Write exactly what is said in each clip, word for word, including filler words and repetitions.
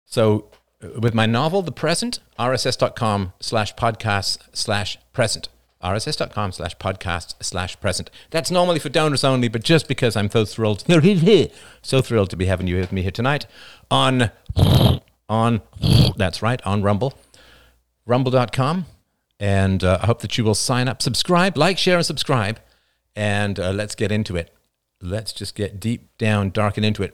So uh, with my novel, The Present, rss.com slash podcast slash present. rss.com slash podcast slash present. That's normally for donors only, but just because I'm so thrilled, so thrilled to be having you with me here tonight on, on, that's right, on Rumble, rumble dot com. And uh, I hope that you will sign up, subscribe, like, share, and subscribe. And uh, let's get into it. Let's just get deep down, dark and into it.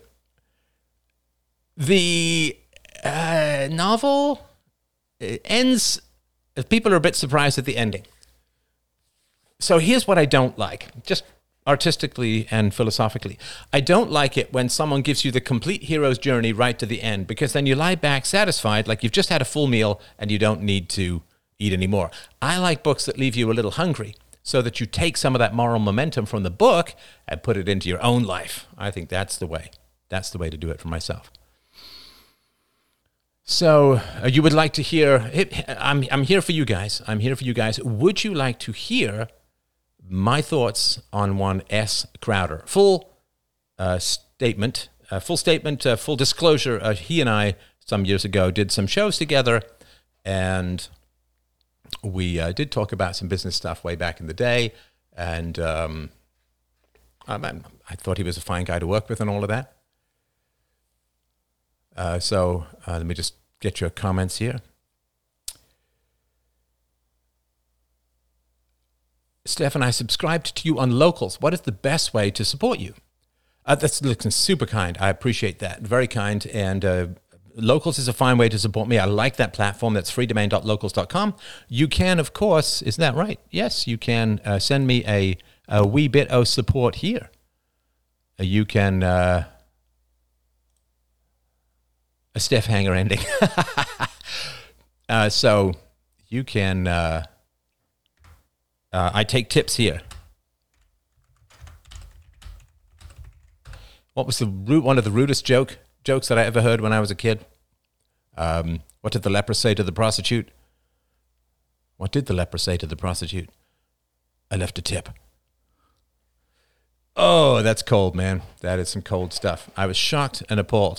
The uh, novel ends, people are a bit surprised at the ending. So here's what I don't like, just artistically and philosophically. I don't like it when someone gives you the complete hero's journey right to the end, because then you lie back satisfied, like you've just had a full meal and you don't need to eat anymore. I like books that leave you a little hungry so that you take some of that moral momentum from the book and put it into your own life. I think that's the way. That's the way to do it for myself. So uh, you would like to hear, I'm, I'm here for you guys. I'm here for you guys. Would you like to hear my thoughts on one S. Crowder? Full uh, statement, uh, full statement, uh, full disclosure. Uh, he and I, some years ago, did some shows together, and we uh, did talk about some business stuff way back in the day. And um, I, I thought he was a fine guy to work with and all of that. Uh, so uh, let me just get your comments here. Steph, I subscribed to you on Locals. What is the best way to support you? Uh, that's looking super kind. I appreciate that. Very kind. And uh, Locals is a fine way to support me. I like that platform. That's free domain dot locals dot com. You can, of course, isn't that right? Yes, you can uh, send me a, a wee bit of support here. Uh, you can... Uh, A Steph Hanger ending. uh, so you can, uh, uh, I take tips here. What was the root, one of the rudest joke jokes that I ever heard when I was a kid? Um, what did the leper say to the prostitute? What did the leper say to the prostitute? I left a tip. Oh, that's cold, man. That is some cold stuff. I was shocked and appalled.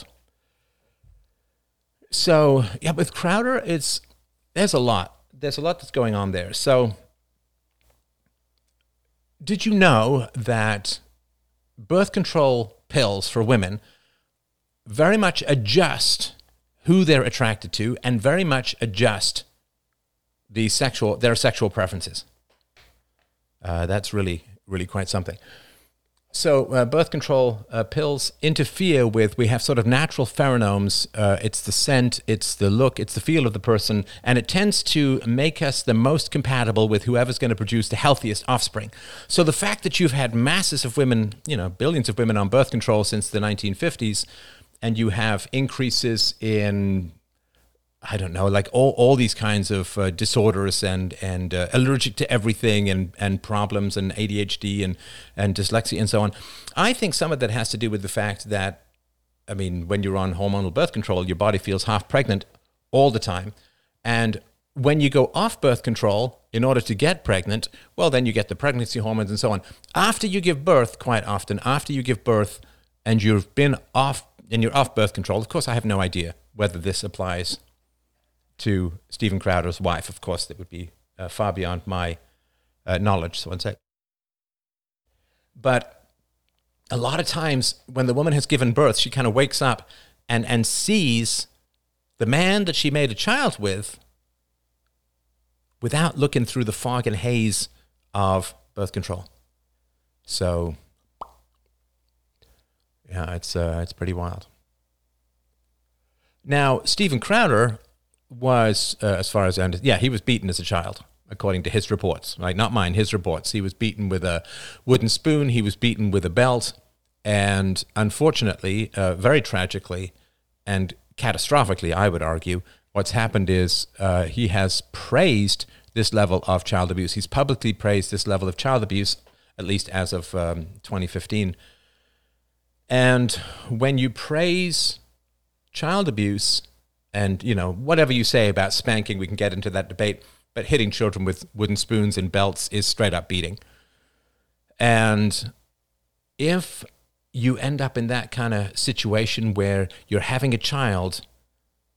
So, yeah, with Crowder, it's there's a lot. There's a lot that's going on there. So, did you know that birth control pills for women very much adjust who they're attracted to and very much adjust the sexual their sexual preferences? Uh, that's really, really quite something. So uh, birth control uh, pills interfere with, we have sort of natural pheromones. Uh, it's the scent, it's the look, it's the feel of the person, and it tends to make us the most compatible with whoever's going to produce the healthiest offspring. So the fact that you've had masses of women, you know, billions of women on birth control since the nineteen fifties, and you have increases in, I don't know, like all, all these kinds of uh, disorders and and uh, allergic to everything and, and problems and A D H D and, and dyslexia and so on. I think some of that has to do with the fact that, I mean, when you're on hormonal birth control, your body feels half pregnant all the time. And when you go off birth control in order to get pregnant, well, then you get the pregnancy hormones and so on. After you give birth, quite often, after you give birth and you've been off, and you're off birth control, of course, I have no idea whether this applies to Steven Crowder's wife. Of course, that would be uh, far beyond my uh, knowledge, so one sec. But a lot of times when the woman has given birth, she kind of wakes up and, and sees the man that she made a child with without looking through the fog and haze of birth control. So, yeah, it's uh, it's pretty wild. Now, Steven Crowder was, uh, as far as I understand, yeah, he was beaten as a child, according to his reports, right? Not mine, his reports. He was beaten with a wooden spoon. He was beaten with a belt. And unfortunately, uh, very tragically, and catastrophically, I would argue, what's happened is uh, he has praised this level of child abuse. He's publicly praised this level of child abuse, at least as of um, twenty fifteen. And when you praise child abuse, and, you know, whatever you say about spanking, we can get into that debate, but hitting children with wooden spoons and belts is straight up beating. And if you end up in that kind of situation where you're having a child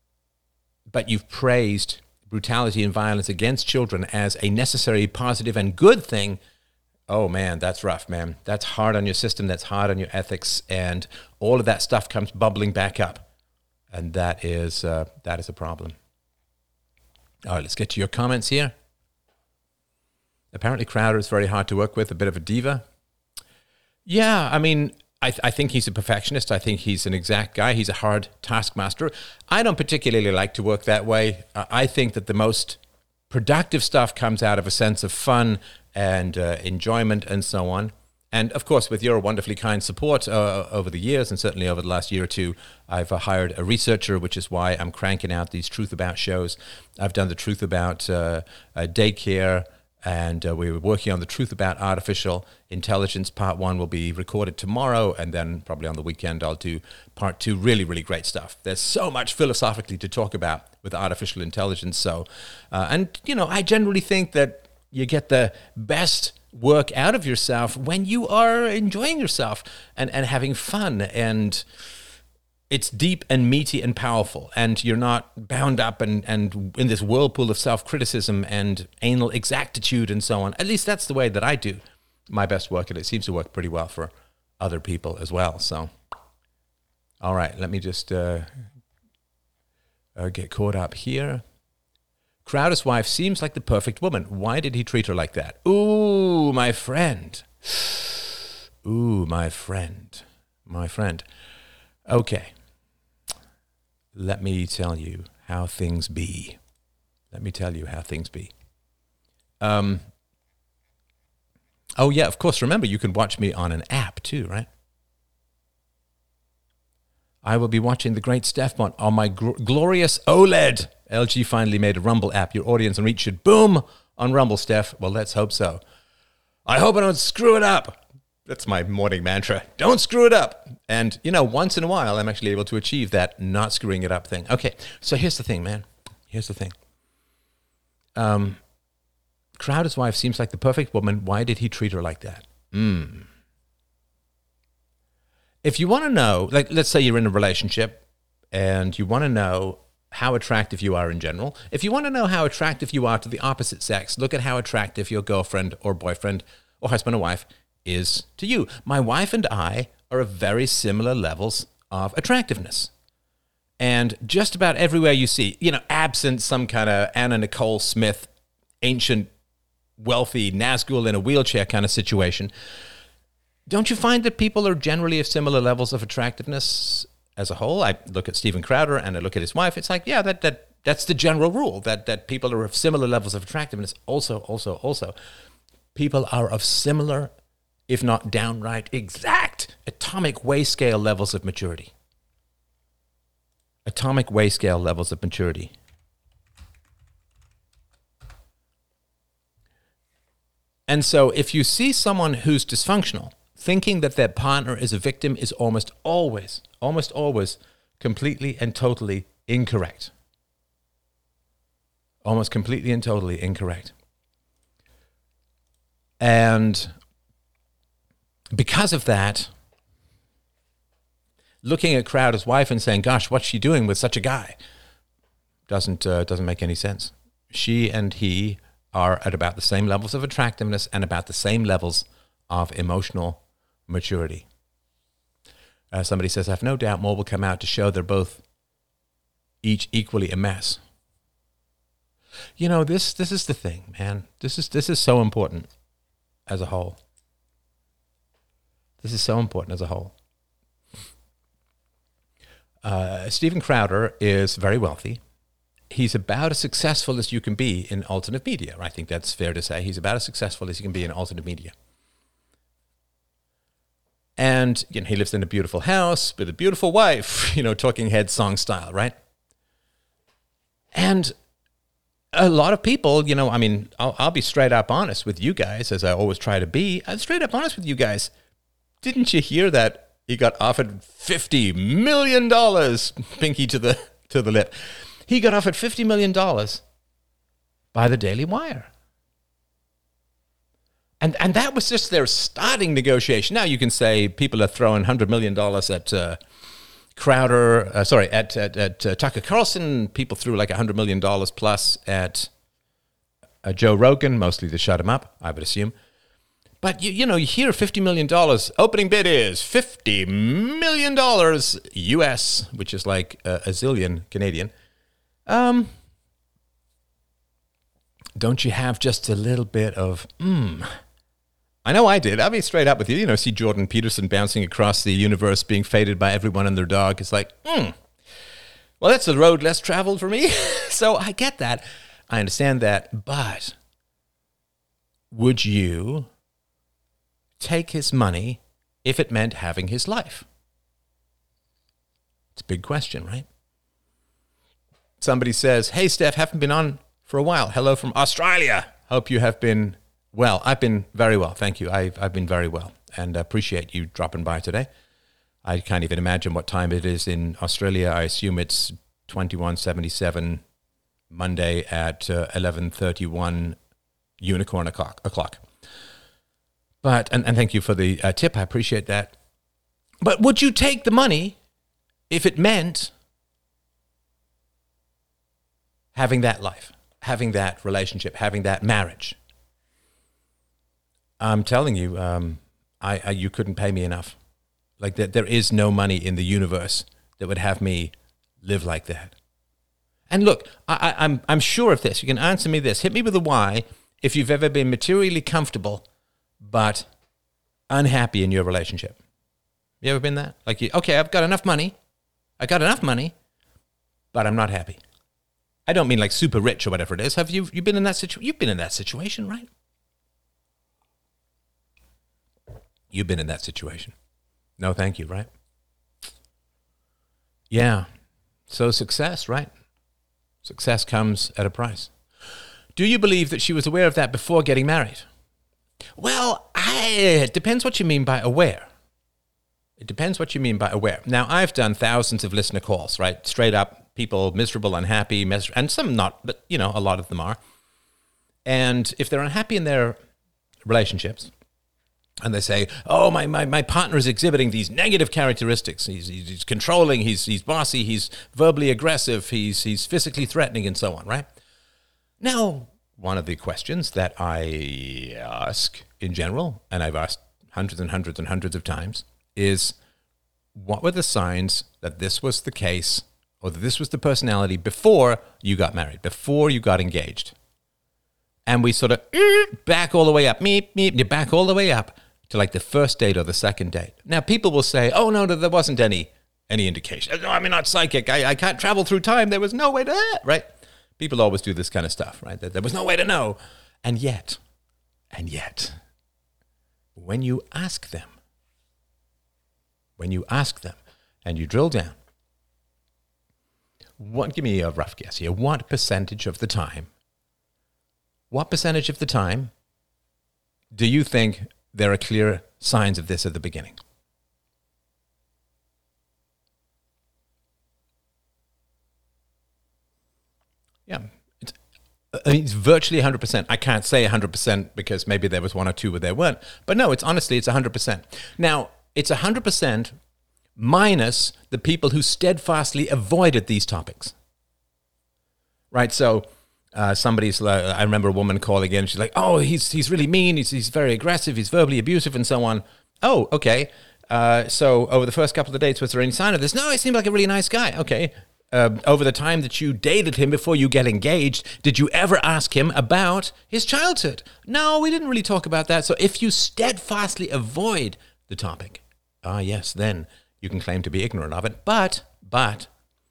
but you've praised brutality and violence against children as a necessary, positive, and good thing, oh man, that's rough, man. That's hard on your system. That's hard on your ethics, and all of that stuff comes bubbling back up, and that is uh, that is a problem. All right, let's get to your comments here. Apparently, Crowder is very hard to work with, a bit of a diva. Yeah, I mean, I, th- I think he's a perfectionist. I think he's an exact guy. He's a hard taskmaster. I don't particularly like to work that way. Uh, I think that the most productive stuff comes out of a sense of fun and uh, enjoyment and so on. And of course, with your wonderfully kind support uh, over the years, and certainly over the last year or two, I've uh, hired a researcher, which is why I'm cranking out these Truth About shows. I've done the Truth About uh, uh, daycare, and uh, we were working on the Truth About artificial intelligence. Part one will be recorded tomorrow, and then probably on the weekend I'll do part two. Really, really great stuff. There's so much philosophically to talk about with artificial intelligence. So, uh, and you know, I generally think that you get the best work out of yourself when you are enjoying yourself and, and having fun, and it's deep and meaty and powerful, and you're not bound up and, and in this whirlpool of self-criticism and anal exactitude and so on. At least that's the way that I do my best work, and it seems to work pretty well for other people as well. So, all right, let me just uh, uh, get caught up here. Crowder's wife seems like the perfect woman. Why did he treat her like that? Ooh, my friend. Ooh, my friend. My friend. Okay. Let me tell you how things be. Let me tell you how things be. Um. Oh, yeah, of course. Remember, you can watch me on an app too, right? I will be watching the great Stefan on my gr- glorious OLED. L G finally made a Rumble app. Your audience and reach should boom on Rumble, Steph. Well, let's hope so. I hope I don't screw it up. That's my morning mantra. Don't screw it up. And, you know, once in a while, I'm actually able to achieve that not screwing it up thing. Okay, so here's the thing, man. Here's the thing. Um, Crowder's wife seems like the perfect woman. Why did he treat her like that? Hmm. If you want to know, like, let's say you're in a relationship and you want to know how attractive you are in general. If you want to know how attractive you are to the opposite sex, look at how attractive your girlfriend or boyfriend or husband or wife is to you. My wife and I are of very similar levels of attractiveness. And just about everywhere you see, you know, absent some kind of Anna Nicole Smith, ancient, wealthy Nazgul in a wheelchair kind of situation, don't you find that people are generally of similar levels of attractiveness as a whole? I look at Steven Crowder and I look at his wife. It's like, yeah, that that that's the general rule, that that people are of similar levels of attractiveness. Also, also, also, people are of similar, if not downright exact, atomic weigh scale levels of maturity. Atomic weigh scale levels of maturity. And so if you see someone who's dysfunctional, thinking that their partner is a victim is almost always, almost always completely and totally incorrect. Almost completely and totally incorrect. And because of that, looking at Crowder's wife and saying, gosh, what's she doing with such a guy? Doesn't, uh, doesn't make any sense. She and he are at about the same levels of attractiveness and about the same levels of emotional maturity. Uh, somebody says, I have no doubt more will come out to show they're both each equally a mess. You know, this this is the thing, man. This is this is so important as a whole. This is so important as a whole. Uh, Steven Crowder is very wealthy. He's about as successful as you can be in alternate media. I think that's fair to say. He's about as successful as you can be in alternate media. And you know, he lives in a beautiful house with a beautiful wife, you know, Talking Heads song style, right? And a lot of people, you know, I mean, I'll, I'll be straight up honest with you guys, as I always try to be. I'm straight up honest with you guys. Didn't you hear that he got offered fifty million dollars, pinky to the to the lip? He got offered fifty million dollars by the Daily Wire. And and that was just their starting negotiation. Now you can say people are throwing one hundred million dollars at uh, Crowder, uh, sorry, at, at, at uh, Tucker Carlson, people threw like one hundred million dollars plus at uh, Joe Rogan, mostly to shut him up, I would assume. But, you, you know, you hear fifty million dollars, opening bid is fifty million dollars U S, which is like a, a zillion Canadian. Um, don't you have just a little bit of, hmm. I know I did. I'll be straight up with you. You know, see Jordan Peterson bouncing across the universe, being faded by everyone and their dog. It's like, hmm, well, that's the road less traveled for me. So I get that. I understand that. But would you take his money if it meant having his life? It's a big question, right? Somebody says, hey, Steph, haven't been on for a while. Hello from Australia. Hope you have been well. I've been very well. Thank you. I've, I've been very well and appreciate you dropping by today. I can't even imagine what time it is in Australia. I assume it's twenty-one seventy-seven Monday at uh, eleven thirty-one unicorn o'clock. o'clock. But, and, and thank you for the uh, tip. I appreciate that. But would you take the money if it meant having that life, having that relationship, having that marriage? I'm telling you, um, I, I you couldn't pay me enough. Like that, there is no money in the universe that would have me live like that. And look, I, I, I'm I'm sure of this. You can answer me this. Hit me with a why if you've ever been materially comfortable but unhappy in your relationship. You ever been that? Like, you, okay, I've got enough money. I got enough money, but I'm not happy. I don't mean like super rich or whatever it is. Have you you been in that situation? You've been in that situation, right? You've been in that situation. No, thank you, right? Yeah. So success, right? Success comes at a price. Do you believe that she was aware of that before getting married? Well, I, it depends what you mean by aware. It depends what you mean by aware. Now, I've done thousands of listener calls, right? Straight up, people miserable, unhappy, mis- and some not, but, you know, a lot of them are. And if they're unhappy in their relationships, and they say, oh, my, my, my partner is exhibiting these negative characteristics. He's, he's, he's controlling, he's, he's bossy, he's verbally aggressive, he's, he's physically threatening, and so on, right? Now, one of the questions that I ask in general, and I've asked hundreds and hundreds and hundreds of times, is what were the signs that this was the case, or that this was the personality before you got married, before you got engaged? And we sort of back all the way up, meep, meep, you back all the way up to like the first date or the second date. Now, people will say, oh, no, there wasn't any any indication. No, I'm not psychic. I, I can't travel through time. There was no way to, right? People always do this kind of stuff, right? There was no way to know. And yet, and yet, when you ask them, when you ask them and you drill down, what, give me a rough guess here, what percentage of the time, what percentage of the time do you think there are clear signs of this at the beginning? Yeah, it's, I mean, it's virtually one hundred percent. I can't say one hundred percent because maybe there was one or two where there weren't. But no, it's honestly, it's one hundred percent. Now, it's one hundred percent minus the people who steadfastly avoided these topics. Right, so uh, somebody's, uh, I remember a woman calling in, she's like, oh, he's he's really mean, he's, he's very aggressive, he's verbally abusive and so on. Oh, okay. Uh, so over the first couple of dates, was there any sign of this? No, he seemed like a really nice guy. Okay. Uh, over the time that you dated him before you get engaged, did you ever ask him about his childhood? No, we didn't really talk about that. So if you steadfastly avoid the topic, ah, yes, then you can claim to be ignorant of it. But, but,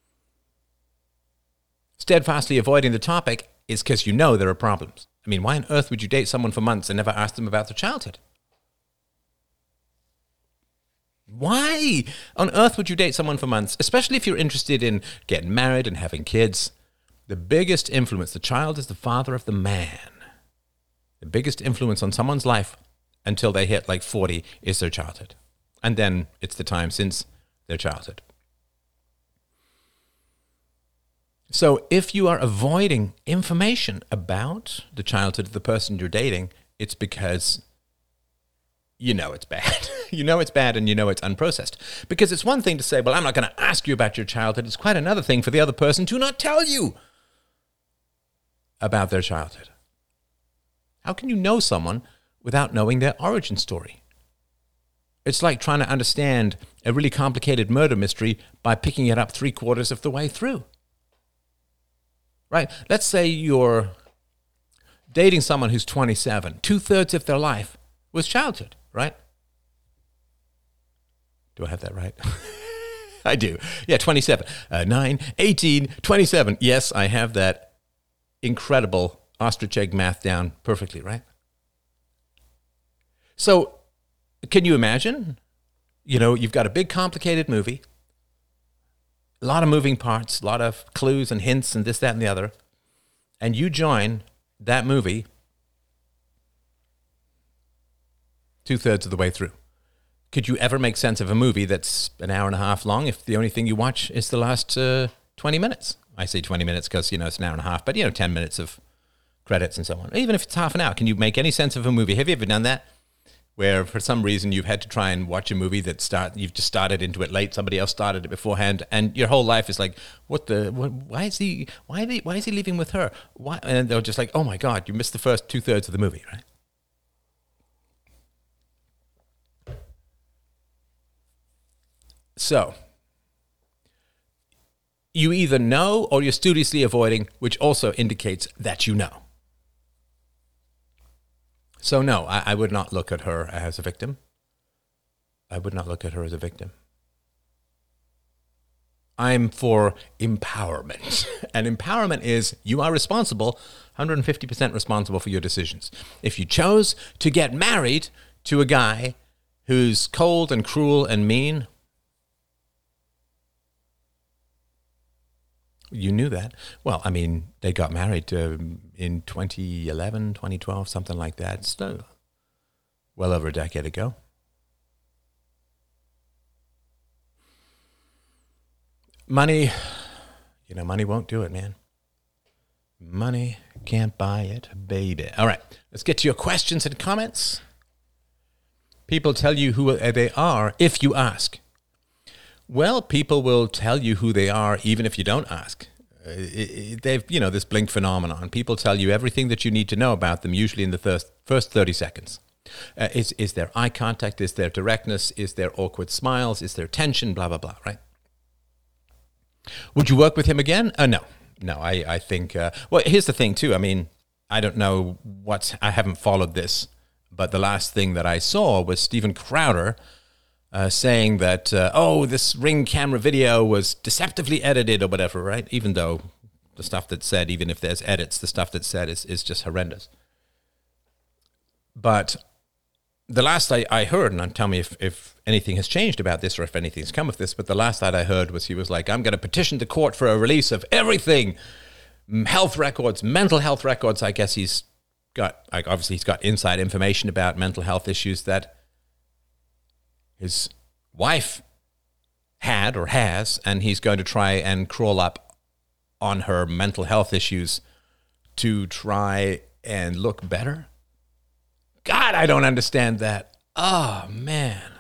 steadfastly avoiding the topic is because you know there are problems. I mean, why on earth would you date someone for months and never ask them about their childhood? Why on earth would you date someone for months, especially if you're interested in getting married and having kids? The biggest influence, the child is the father of the man. The biggest influence on someone's life until they hit like forty is their childhood. And then it's the time since their childhood. So if you are avoiding information about the childhood of the person you're dating, it's because you know it's bad. You know it's bad and you know it's unprocessed. Because it's one thing to say, well, I'm not going to ask you about your childhood. It's quite another thing for the other person to not tell you about their childhood. How can you know someone without knowing their origin story? It's like trying to understand a really complicated murder mystery by picking it up three quarters of the way through. Right? Let's say you're dating someone who's twenty-seven. Two-thirds of their life was childhood, right? Do I have that right? I do. Yeah, twenty-seven. Uh, nine, eighteen, twenty-seven. Yes, I have that incredible ostrich egg math down perfectly, right? So, can you imagine? You know, you've got a big complicated movie, a lot of moving parts, a lot of clues and hints and this, that, and the other, and you join that movie two-thirds of the way through. Could you ever make sense of a movie that's an hour and a half long if the only thing you watch is the last uh, twenty minutes? I say twenty minutes because, you know, it's an hour and a half, but, you know, ten minutes of credits and so on. Even if it's half an hour, can you make any sense of a movie? Have you ever done that? Where for some reason you've had to try and watch a movie that start, you've just started into it late, somebody else started it beforehand, and your whole life is like, what the, what, why is he, why, are they, why is he leaving with her? Why? And they're just like, oh my God, you missed the first two-thirds of the movie, right? So, you either know or you're studiously avoiding, which also indicates that you know. So no, I, I would not look at her as a victim. I would not look at her as a victim. I'm for empowerment. And empowerment is you are responsible, one hundred fifty percent responsible for your decisions. If you chose to get married to a guy who's cold and cruel and mean, you knew that. Well, I mean, they got married uh, in twenty eleven, twenty twelve, something like that. So, well over a decade ago. Money, you know, money won't do it, man. Money can't buy it, baby. All right, let's get to your questions and comments. People tell you who they are if you ask. Well, people will tell you who they are even if you don't ask. Uh, it, they've, you know, this blink phenomenon. People tell you everything that you need to know about them, usually in the first, first thirty seconds. Uh, is, is there eye contact? Is there directness? Is there awkward smiles? Is there tension? Blah, blah, blah, right? Would you work with him again? Uh, no. No, I, I think... Uh, well, here's the thing, too. I mean, I don't know what... I haven't followed this, but the last thing that I saw was Steven Crowder Uh, saying that, uh, oh, this Ring camera video was deceptively edited or whatever, right? Even though the stuff that's said, even if there's edits, the stuff that's said is, is just horrendous. But the last I, I heard, and tell me if, if anything has changed about this or if anything's come of this, but the last that I heard was he was like, I'm going to petition the court for a release of everything, health records, mental health records. I guess he's got, like, obviously he's got inside information about mental health issues that his wife had or has, and he's going to try and crawl up on her mental health issues to try and look better. God, I don't understand that. Oh, man.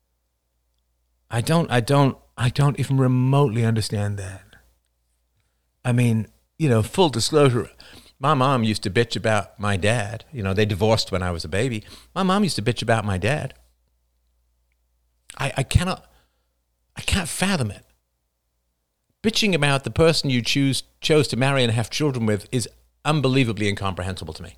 I don't, I don't, I don't even remotely understand that. I mean, you know, full disclosure, my mom used to bitch about my dad. You know, they divorced when I was a baby. My mom used to bitch about my dad. I, I cannot, I can't fathom it. Bitching about the person you choose chose to marry and have children with is unbelievably incomprehensible to me.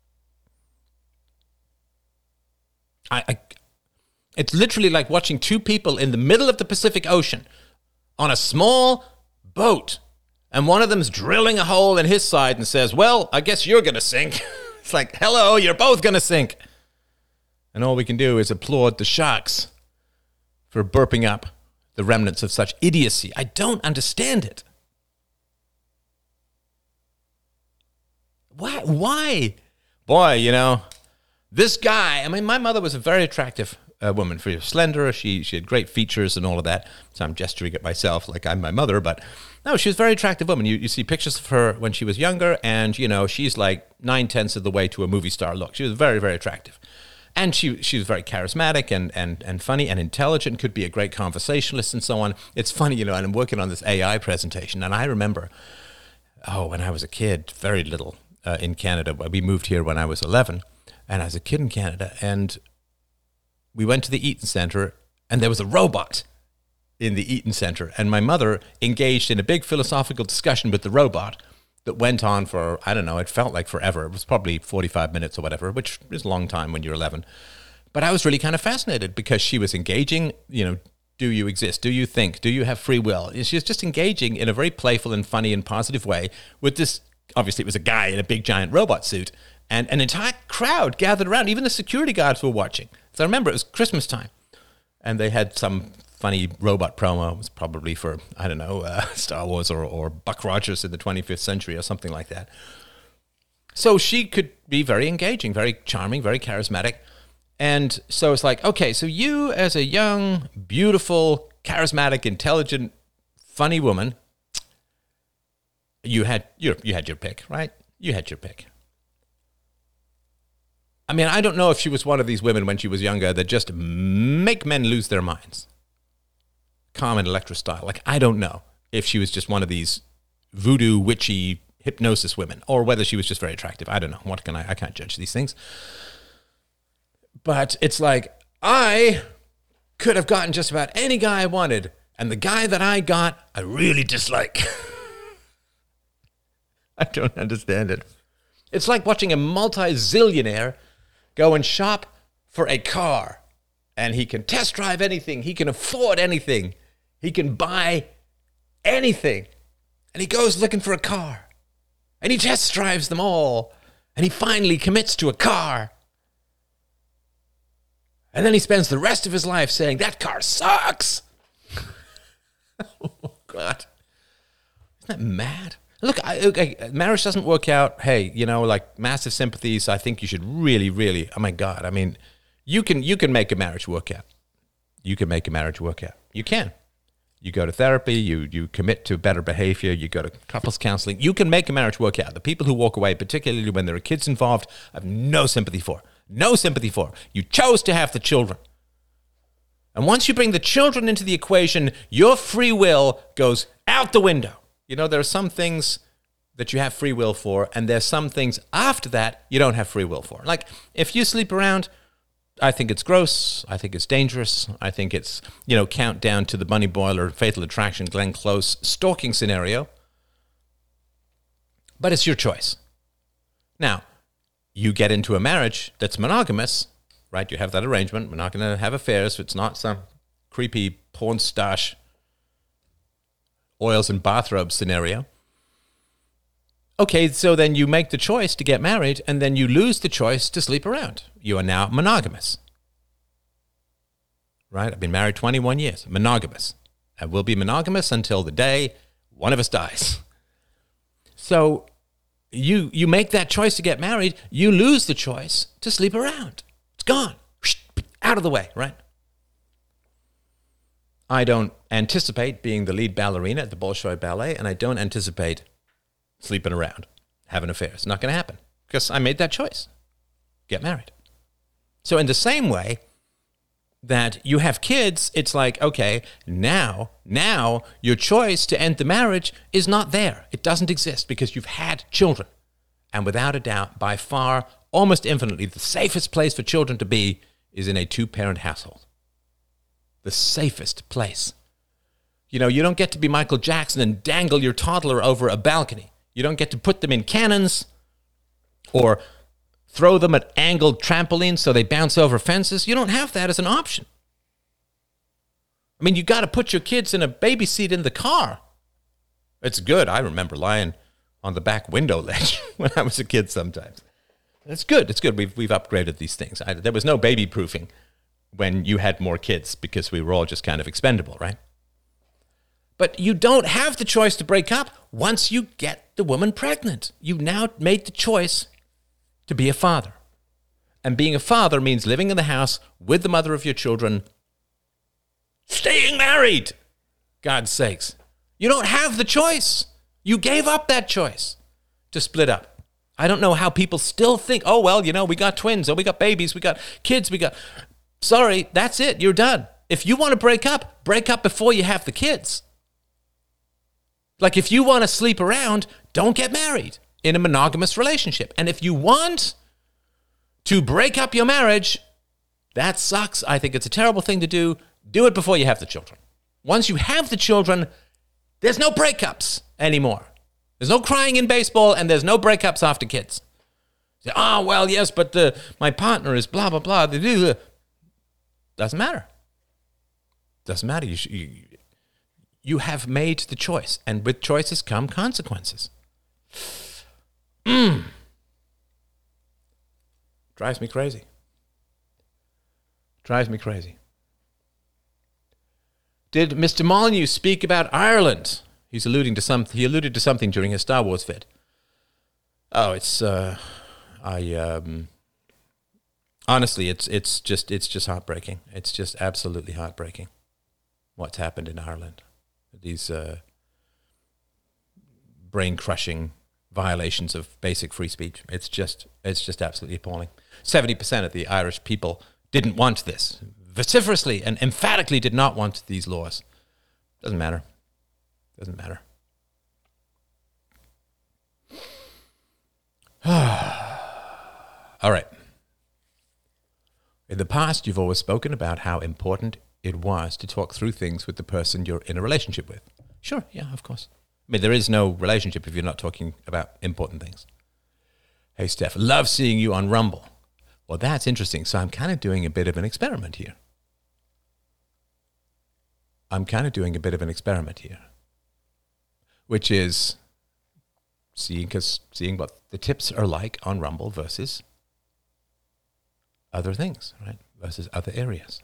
I, I, it's literally like watching two people in the middle of the Pacific Ocean on a small boat, and one of them's drilling a hole in his side and says, well, I guess you're going to sink. It's like, hello, you're both going to sink. And all we can do is applaud the sharks for burping up the remnants of such idiocy. I don't understand it. Why? Why? Boy, you know, this guy, I mean, my mother was a very attractive uh, woman. For slender, she she had great features and all of that. So I'm gesturing at myself like I'm my mother, but no, she was a very attractive woman. You, you see pictures of her when she was younger, and, you know, she's like nine-tenths of the way to a movie star look. She was very, very attractive. And she she was very charismatic and, and, and funny and intelligent, could be a great conversationalist and so on. It's funny, you know, and I'm working on this A I presentation, and I remember, oh, when I was a kid, very little uh, in Canada. We moved here when I was eleven, and I was a kid in Canada, and we went to the Eaton Centre, and there was a robot in the Eaton Centre, and my mother engaged in a big philosophical discussion with the robot that went on for, I don't know, it felt like forever. It was probably forty-five minutes or whatever, which is a long time when you're eleven. But I was really kind of fascinated because she was engaging, you know, do you exist? Do you think? Do you have free will? She was just engaging in a very playful and funny and positive way with this, obviously it was a guy in a big giant robot suit, and an entire crowd gathered around. Even the security guards were watching. So I remember it was Christmas time, and they had some funny robot promo. It was probably for, I don't know, uh, Star Wars or, or Buck Rogers in the twenty-fifth century or something like that. So she could be very engaging, very charming, very charismatic. And so it's like, okay, so you as a young, beautiful, charismatic, intelligent, funny woman, you had your, you had your pick, right? You had your pick. I mean, I don't know if she was one of these women when she was younger that just make men lose their minds. Carmen Electra style. Like, I don't know if she was just one of these voodoo, witchy hypnosis women, or whether she was just very attractive. I don't know. What can I, I can't judge these things. But it's like, I could have gotten just about any guy I wanted, and the guy that I got, I really dislike. I don't understand it. It's like watching a multi-zillionaire go and shop for a car, and he can test drive anything. He can afford anything. He can buy anything. And he goes looking for a car. And he test drives them all. And he finally commits to a car. And then he spends the rest of his life saying, that car sucks. Oh, God. Isn't that mad? Look, I, okay, marriage doesn't work out. Hey, you know, like massive sympathies. I think you should really, really, oh my God. I mean, you can you can make a marriage work out. You can make a marriage work out. You can. You go to therapy, you you commit to better behavior, you go to couples counseling. You can make a marriage work out. The people who walk away, particularly when there are kids involved, I have no sympathy for. No sympathy for. You chose to have the children. And once you bring the children into the equation, your free will goes out the window. You know, there are some things that you have free will for, and there's some things after that you don't have free will for. Like, if you sleep around, I think it's gross. I think it's dangerous. I think it's, you know, countdown to the Bunny Boiler, Fatal Attraction, Glenn Close stalking scenario. But it's your choice. Now, you get into a marriage that's monogamous, right? You have that arrangement. We're not going to have affairs. It's not some creepy porn stash, oils and bathrobes scenario. Okay, so then you make the choice to get married, and then you lose the choice to sleep around. You are now monogamous. Right? I've been married twenty-one years. Monogamous. And we'll be monogamous until the day one of us dies. So you you make that choice to get married, you lose the choice to sleep around. It's gone. Out of the way, right? I don't anticipate being the lead ballerina at the Bolshoi Ballet, and I don't anticipate sleeping around, having affairs. It's not going to happen because I made that choice. Get married. So in the same way that you have kids, it's like, okay, now, now your choice to end the marriage is not there. It doesn't exist because you've had children. And without a doubt, by far, almost infinitely, the safest place for children to be is in a two-parent household. The safest place. You know, you don't get to be Michael Jackson and dangle your toddler over a balcony. You don't get to put them in cannons or throw them at angled trampolines so they bounce over fences. You don't have that as an option. I mean, you got to put your kids in a baby seat in the car. It's good. I remember lying on the back window ledge when I was a kid sometimes. It's good. It's good. We've we've upgraded these things. I, there was no baby proofing when you had more kids because we were all just kind of expendable, right? But you don't have the choice to break up once you get the woman pregnant. You've now made the choice to be a father. And being a father means living in the house with the mother of your children, staying married. God's sakes. You don't have the choice. You gave up that choice to split up. I don't know how people still think, oh, well, you know, we got twins, or we got babies, we got kids, we got... Sorry, that's it. You're done. If you want to break up, break up before you have the kids. Like, if you want to sleep around, don't get married in a monogamous relationship. And if you want to break up your marriage, that sucks. I think it's a terrible thing to do. Do it before you have the children. Once you have the children, there's no breakups anymore. There's no crying in baseball, and there's no breakups after kids. Say, oh, well, yes, but uh, my partner is blah, blah, blah. Doesn't matter. Doesn't matter. You, sh- you, you have made the choice, and with choices come consequences. Mm. Drives me crazy. Drives me crazy. Did Mister Molyneux speak about Ireland? He's alluding to some. He alluded to something during his Star Wars vid. Oh, it's. Uh, I. Um, honestly, it's. It's just. It's just heartbreaking. It's just absolutely heartbreaking. What's happened in Ireland? These uh, brain-crushing violations of basic free speech. It's just. It's just absolutely appalling. Seventy percent of the Irish people didn't want this. Vociferously and emphatically did not want these laws. Doesn't matter. Doesn't matter. All right. In the past, you've always spoken about how important it was to talk through things with the person you're in a relationship with. Sure, yeah, of course. I mean, there is no relationship if you're not talking about important things. Hey, Steph, love seeing you on Rumble. Well, that's interesting. So I'm kind of doing a bit of an experiment here. I'm kind of doing a bit of an experiment here. Which is seeing, cause seeing what the tips are like on Rumble versus other things, right? Versus other areas.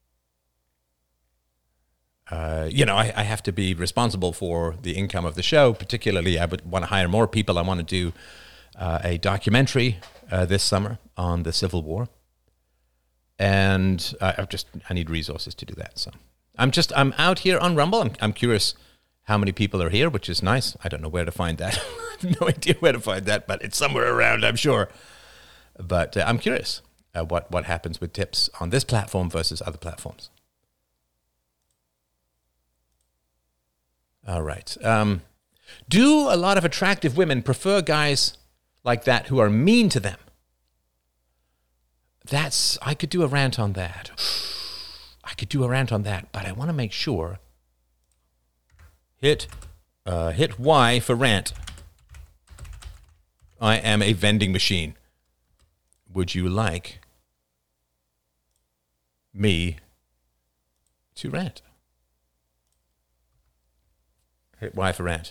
Uh, you know, I, I have to be responsible for the income of the show. Particularly, I would want to hire more people. I want to do uh, a documentary uh, this summer on the Civil War, and uh, I just I need resources to do that. So I'm just I'm out here on Rumble. I'm I'm curious how many people are here, which is nice. I don't know where to find that. I have no idea where to find that, but it's somewhere around, I'm sure. But uh, I'm curious uh, what, what happens with tips on this platform versus other platforms. All right. Um, do a lot of attractive women prefer guys like that who are mean to them? That's, I could do a rant on that. I could do a rant on that, but I want to make sure. Hit, uh, hit Y for rant. I am a vending machine. Would you like me to rant? Hit Y for rant.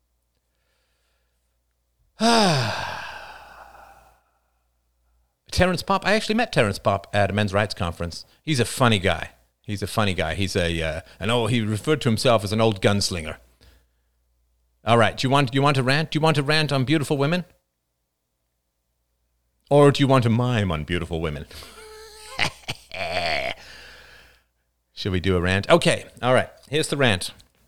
Terrence Popp. I actually met Terrence Popp at a men's rights conference. He's a funny guy. He's a funny guy. He's a, uh, an old, he referred to himself as an old gunslinger. All right. Do you want, do you want to rant? Do you want to rant on beautiful women? Or do you want to mime on beautiful women? Should we do a rant? Okay. All right. Here's the rant.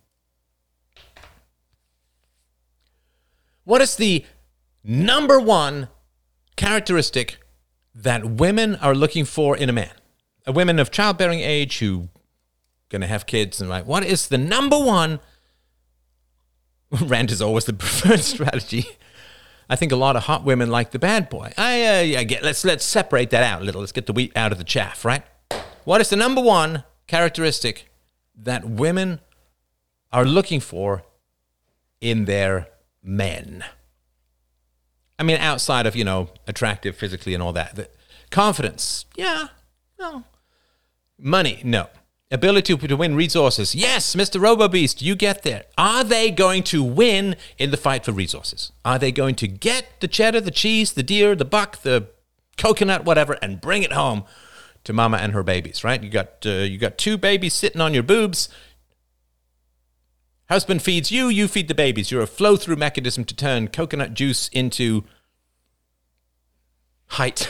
What is the number one characteristic that women are looking for in a man? A women of childbearing age who going to have kids and like, what is the number one? Rant is always the preferred strategy. I think a lot of hot women like the bad boy. I, uh, I get. Let's let's separate that out a little. Let's get the wheat out of the chaff, right? What is the number one characteristic that women are looking for in their men? I mean, outside of, you know, attractive physically and all that. The confidence, yeah, no. Money, no. Ability to win resources, yes, Mister RoboBeast, you get there. Are they going to win in the fight for resources? Are they going to get the cheddar, the cheese, the deer, the buck, the coconut, whatever, and bring it home to mama and her babies, right? You got uh, you got two babies sitting on your boobs. Husband feeds you, you feed the babies. You're a flow-through mechanism to turn coconut juice into height.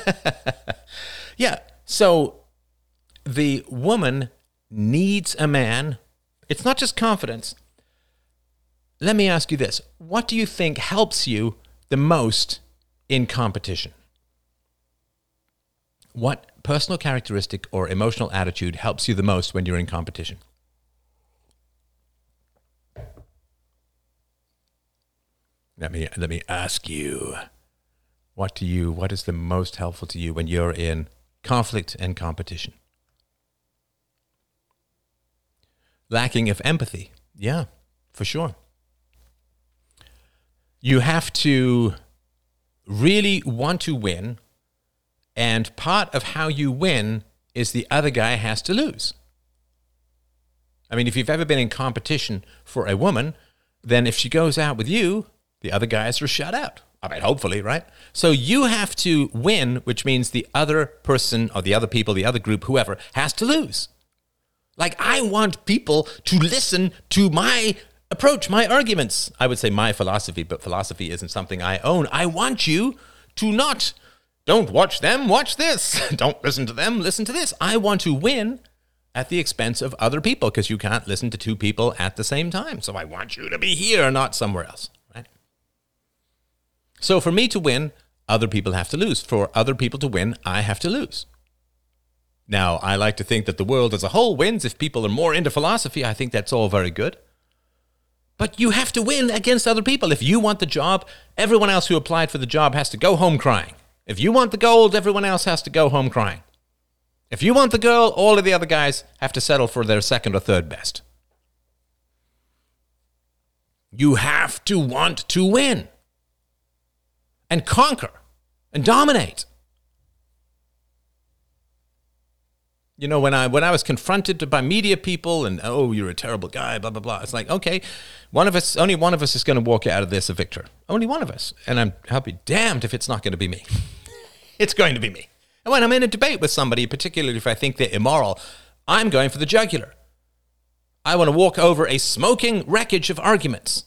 Yeah, so the woman needs a man. It's not just confidence. Let me ask you this. What do you think helps you the most in competition? What personal characteristic or emotional attitude helps you the most when you're in competition? Let me let me ask you, what do you what is the most helpful to you when you're in conflict and competition? Lacking of empathy. Yeah, for sure. You have to really want to win, and part of how you win is the other guy has to lose. I mean, if you've ever been in competition for a woman, then if she goes out with you, the other guys are shut out. I mean, hopefully, right? So you have to win, which means the other person or the other people, the other group, whoever, has to lose. Like, I want people to listen to my approach, my arguments. I would say my philosophy, but philosophy isn't something I own. I want you to not, don't watch them, watch this. Don't listen to them, listen to this. I want to win at the expense of other people because you can't listen to two people at the same time. So I want you to be here, not somewhere else. So for me to win, other people have to lose. For other people to win, I have to lose. Now, I like to think that the world as a whole wins. If people are more into philosophy, I think that's all very good. But you have to win against other people. If you want the job, everyone else who applied for the job has to go home crying. If you want the gold, everyone else has to go home crying. If you want the girl, all of the other guys have to settle for their second or third best. You have to want to win. And conquer and dominate. You know, when I when I was confronted by media people and, oh, you're a terrible guy, blah, blah, blah. It's like, okay, one of us, only one of us is going to walk out of this a victor. Only one of us. And I'm, I'll be damned if it's not going to be me. It's going to be me. And when I'm in a debate with somebody, particularly if I think they're immoral, I'm going for the jugular. I want to walk over a smoking wreckage of arguments.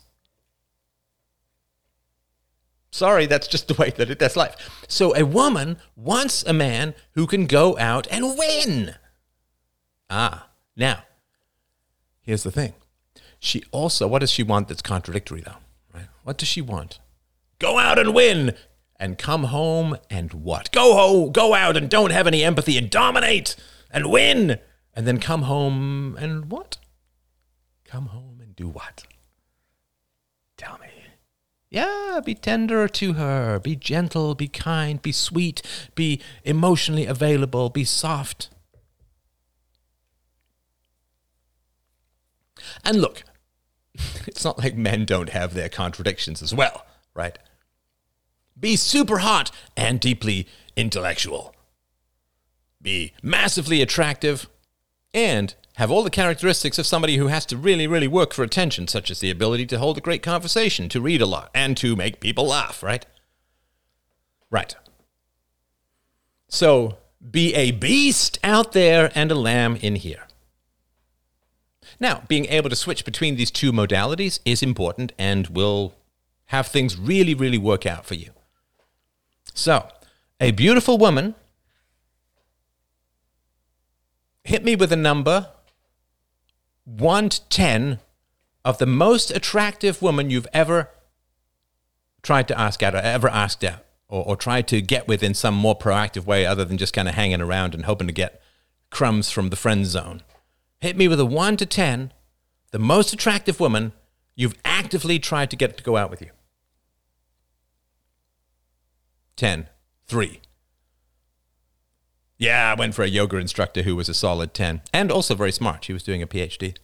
Sorry, that's just the way that it, that's life. So a woman wants a man who can go out and win. Ah, now, here's the thing. She also, what does she want that's contradictory though? Right? What does she want? Go out and win and come home and what? Go home, go out and don't have any empathy and dominate and win. And then come home and what? Come home and do what? Tell me. Yeah, be tender to her, be gentle, be kind, be sweet, be emotionally available, be soft. And look, it's not like men don't have their contradictions as well, right? Be super hot and deeply intellectual. Be massively attractive and have all the characteristics of somebody who has to really, really work for attention, such as the ability to hold a great conversation, to read a lot, and to make people laugh, right? Right. So, be a beast out there and a lamb in here. Now, being able to switch between these two modalities is important and will have things really, really work out for you. So, a beautiful woman, hit me with a number one to ten of the most attractive woman you've ever tried to ask out or ever asked out or, or tried to get with in some more proactive way other than just kind of hanging around and hoping to get crumbs from the friend zone. Hit me with a one to ten, the most attractive woman you've actively tried to get to go out with you. ten, three. Yeah, I went for a yoga instructor who was a solid ten. And also very smart. She was doing a P H D.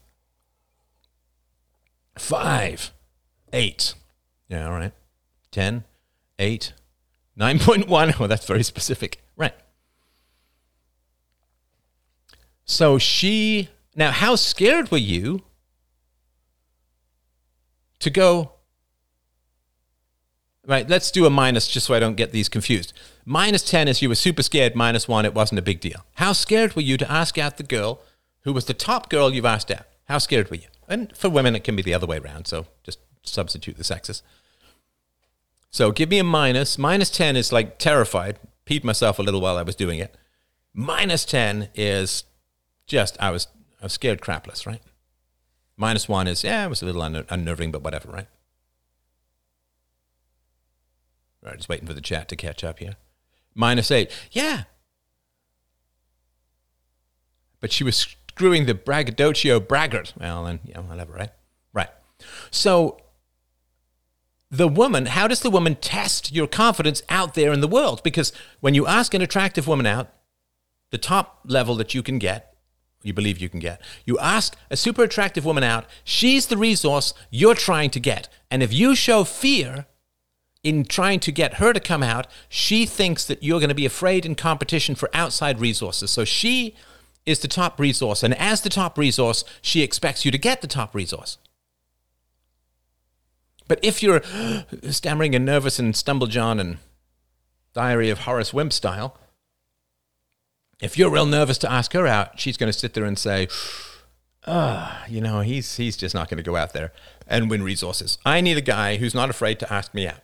Five. Eight. Yeah, all right. Ten. Eight. nine point one. Oh, that's very specific. Right. So she... Now, how scared were you to go... Right, let's do a minus just so I don't get these confused. Minus ten is you were super scared. Minus one, it wasn't a big deal. How scared were you to ask out the girl who was the top girl you've asked out? How scared were you? And for women, it can be the other way around, so just substitute the sexes. So give me a minus. Minus ten is like terrified. Peed myself a little while I was doing it. Minus ten is just, I was, I was scared crapless, right? Minus one is, yeah, it was a little unner- unnerving, but whatever, right? Right, just waiting for the chat to catch up here. Minus eight. Yeah. But she was screwing the braggadocio braggart. Well, then, yeah, whatever, right? Right. So the woman, how does the woman test your confidence out there in the world? Because when you ask an attractive woman out, the top level that you can get, you believe you can get, you ask a super attractive woman out, she's the resource you're trying to get. And if you show fear in trying to get her to come out, she thinks that you're going to be afraid in competition for outside resources. So she is the top resource. And as the top resource, she expects you to get the top resource. But if you're stammering and nervous and Stumblejohn and Diary of Horace Wimp style, if you're real nervous to ask her out, she's going to sit there and say, ah, oh, you know, he's he's just not going to go out there and win resources. I need a guy who's not afraid to ask me out.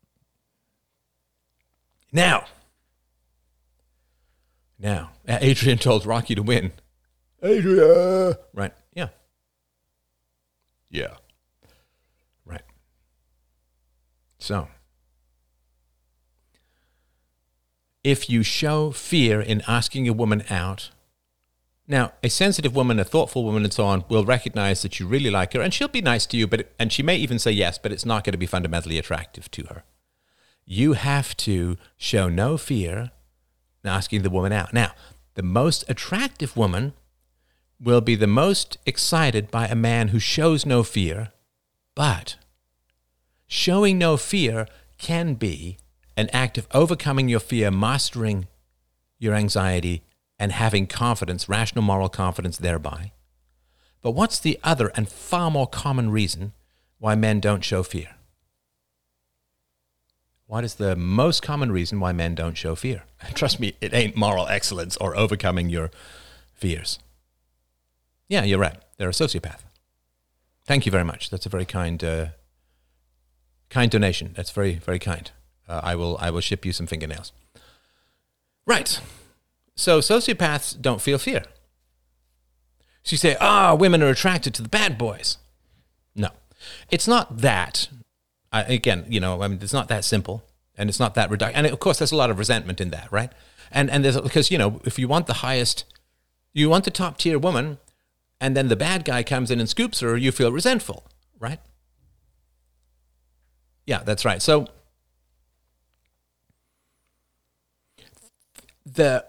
Now, now, Adrian told Rocky to win. Adrian! Right, yeah. Yeah. Right. So, if you show fear in asking a woman out, now, a sensitive woman, a thoughtful woman, and so on, will recognize that you really like her, and she'll be nice to you, but it, and she may even say yes, but it's not going to be fundamentally attractive to her. You have to show no fear in asking the woman out. Now, the most attractive woman will be the most excited by a man who shows no fear, but showing no fear can be an act of overcoming your fear, mastering your anxiety, and having confidence, rational moral confidence thereby. But what's the other and far more common reason why men don't show fear? What is the most common reason why men don't show fear? Trust me, it ain't moral excellence or overcoming your fears. Yeah, you're right. They're a sociopath. Thank you very much. That's a very kind, uh, kind donation. That's very, very kind. Uh, I will, I will ship you some fingernails. Right. So sociopaths don't feel fear. So you say, ah, oh, women are attracted to the bad boys. No, it's not that. I, again, you know, I mean, it's not that simple, and it's not that reductive. And of course, there's a lot of resentment in that, right? And and there's because you know, if you want the highest, you want the top tier woman, and then the bad guy comes in and scoops her, you feel resentful, right? Yeah, that's right. So the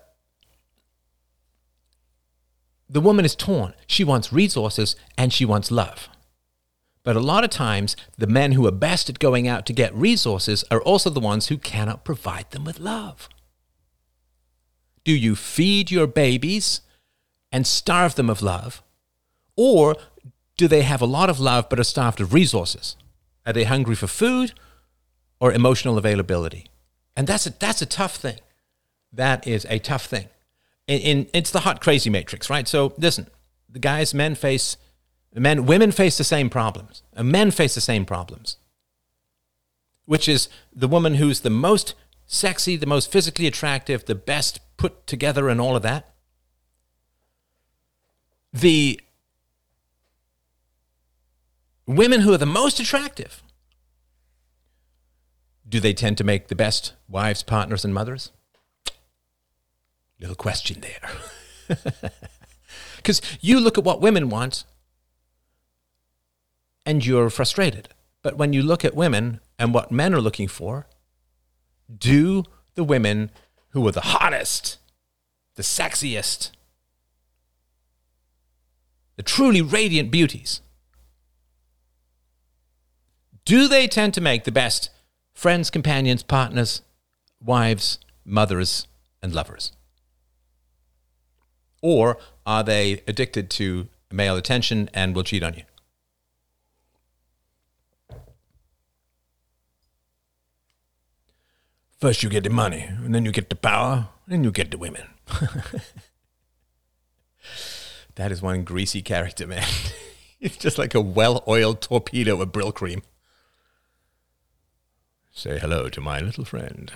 the woman is torn. She wants resources and she wants love. But a lot of times, the men who are best at going out to get resources are also the ones who cannot provide them with love. Do you feed your babies and starve them of love? Or do they have a lot of love but are starved of resources? Are they hungry for food or emotional availability? And that's a, that's a tough thing. That is a tough thing. In, in, it's the hot crazy matrix, right? So listen, the guys, men face... Men, women face the same problems. And men face the same problems. Which is the woman who's the most sexy, the most physically attractive, the best put together and all of that. The women who are the most attractive, do they tend to make the best wives, partners, and mothers? Little question there. Because you look at what women want, and you're frustrated. But when you look at women and what men are looking for, do the women who are the hottest, the sexiest, the truly radiant beauties, do they tend to make the best friends, companions, partners, wives, mothers, and lovers? Or are they addicted to male attention and will cheat on you? First you get the money, and then you get the power, and you get the women. That is one greasy character, man. It's just like a well-oiled torpedo of Brill cream. Say hello to my little friend.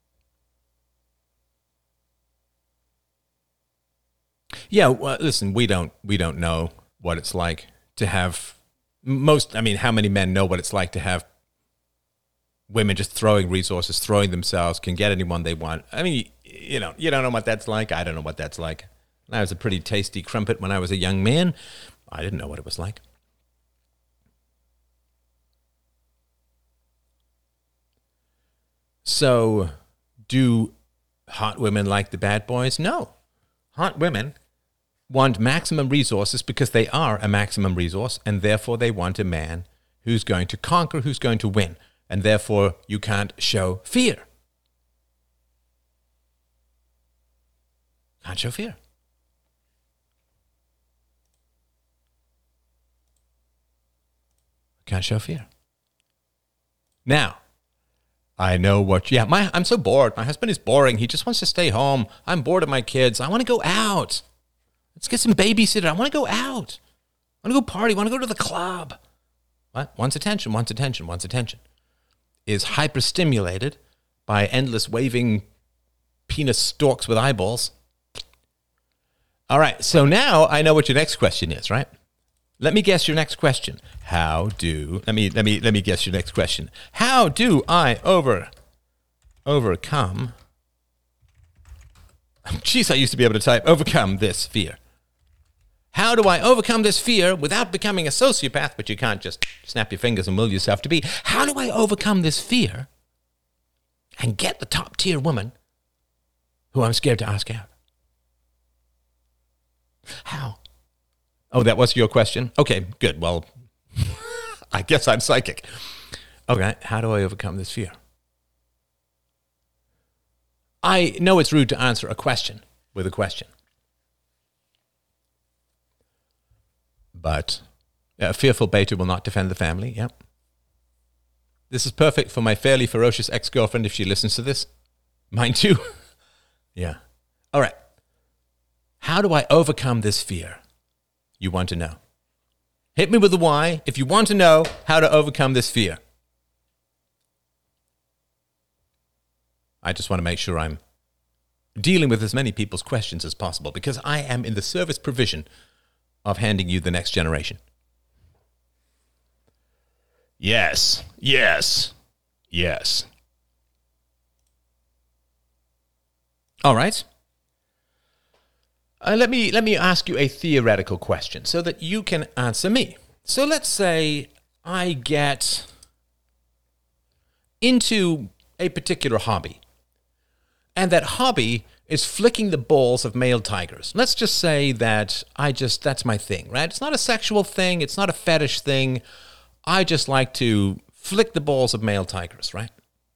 Yeah, well, listen, we don't we don't know what it's like to have most. I mean, how many men know what it's like to have women just throwing resources, throwing themselves, can get anyone they want. I mean, you know, you don't know what that's like. I don't know what that's like. I was a pretty tasty crumpet when I was a young man. I didn't know what it was like. So, do hot women like the bad boys? No. Hot women want maximum resources because they are a maximum resource, and therefore they want a man who's going to conquer, who's going to win, and therefore you can't show fear. Can't show fear. Can't show fear. Now, I know what, yeah, my, I'm so bored. My husband is boring. He just wants to stay home. I'm bored of my kids. I want to go out. Let's get some babysitter. I want to go out. I want to go party. I want to go to the club. What? Wants attention, wants attention, wants attention. Is hyperstimulated by endless waving penis stalks with eyeballs. All right, so now I know what your next question is, right? Let me guess your next question. How do let me let me let me guess your next question. How do I over overcome? Jeez, I used to be able to type overcome this fear. How do I overcome this fear without becoming a sociopath? But you can't just snap your fingers and will yourself to be. How do I overcome this fear and get the top tier woman who I'm scared to ask out? How? Oh, that was your question? Okay, good. Well, I guess I'm psychic. Okay, how do I overcome this fear? I know it's rude to answer a question with a question. But a fearful beta will not defend the family, yep. This is perfect for my fairly ferocious ex-girlfriend if she listens to this. Mine too. Yeah. All right. How do I overcome this fear? You want to know. Hit me with the why if you want to know how to overcome this fear. I just want to make sure I'm dealing with as many people's questions as possible because I am in the service provision of handing you the next generation. Yes, yes, yes. All right. Uh, let me let me ask you a theoretical question so that you can answer me. So let's say I get into a particular hobby, and that hobby is flicking the balls of male tigers. Let's just say that I just, that's my thing, right? It's not a sexual thing. It's not a fetish thing. I just like to flick the balls of male tigers, right?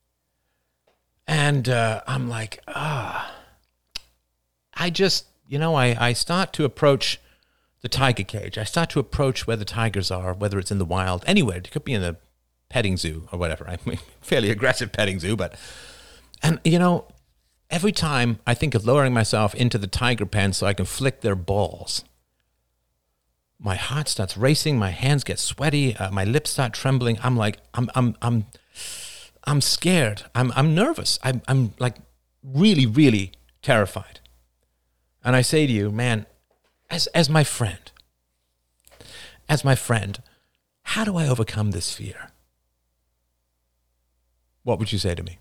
And uh, I'm like, ah, I just, you know, I, I start to approach the tiger cage. I start to approach where the tigers are, whether it's in the wild, anywhere. It could be in a petting zoo or whatever. I mean, fairly aggressive petting zoo, but, and you know, every time I think of lowering myself into the tiger pen so I can flick their balls, my heart starts racing, my hands get sweaty, uh, my lips start trembling. I'm like, I'm, I'm, I'm, I'm scared. I'm, I'm nervous. I'm, I'm like really, really terrified. And I say to you, man, as, as my friend, as my friend, how do I overcome this fear? What would you say to me?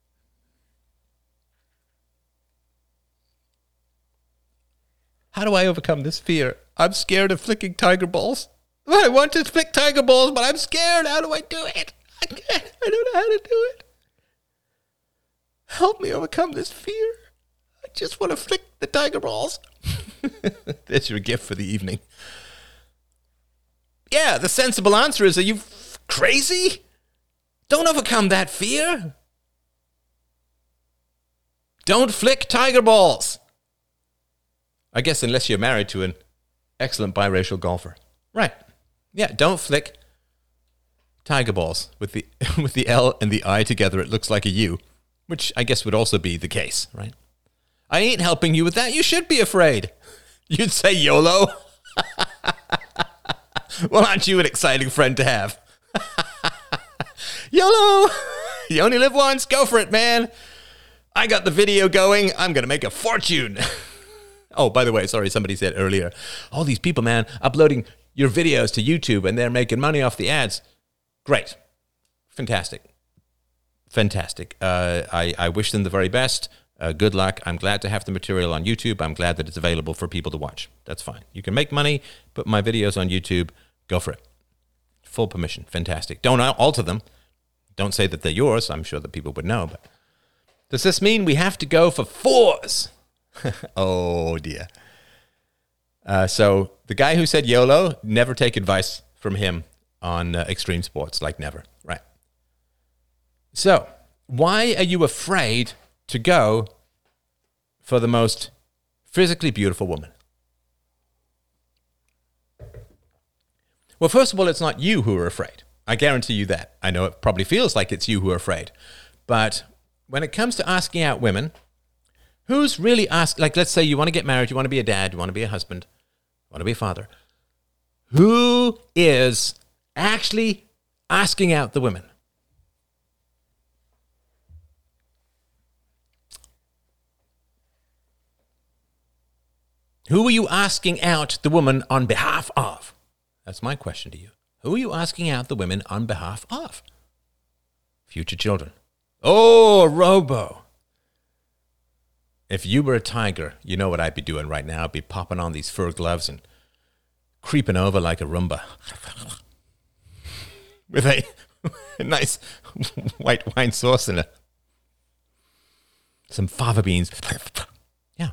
How do I overcome this fear? I'm scared of flicking tiger balls. I want to flick tiger balls, but I'm scared. How do I do it? I can't. I don't know how to do it. Help me overcome this fear. I just want to flick the tiger balls. That's your gift for the evening. Yeah, the sensible answer is, are you f- crazy? Don't overcome that fear. Don't flick tiger balls. I guess unless you're married to an excellent biracial golfer. Right. Yeah, don't flick tiger balls. With the with the L and the I together, it looks like a U, which I guess would also be the case, right? I ain't helping you with that. You should be afraid. You'd say YOLO. Well, aren't you an exciting friend to have? YOLO. You only live once. Go for it, man. I got the video going. I'm going to make a fortune. Oh, by the way, sorry, somebody said earlier, all these people, man, uploading your videos to YouTube and they're making money off the ads. Great. Fantastic. fantastic. Uh, I, I wish them the very best. Uh, good luck. I'm glad to have the material on YouTube. I'm glad that it's available for people to watch. That's fine. You can make money, put my videos on YouTube. Go for it. Full permission. Fantastic. Don't alter them. Don't say that they're yours. I'm sure that people would know. But does this mean we have to go for fours? Oh, dear. Uh, so the guy who said YOLO, never take advice from him on uh, extreme sports, like never, right? So why are you afraid to go for the most physically beautiful woman? Well, first of all, it's not you who are afraid. I guarantee you that. I know it probably feels like it's you who are afraid. But when it comes to asking out women, who's really asked, like, let's say you want to get married, you want to be a dad, you want to be a husband, you want to be a father. Who is actually asking out the women? Who are you asking out the woman on behalf of? That's my question to you. Who are you asking out the women on behalf of? Future children. Oh, Robo. If you were a tiger, you know what I'd be doing right now. I'd be popping on these fur gloves and creeping over like a Roomba. With a, a nice white wine sauce and a, some fava beans. Yeah.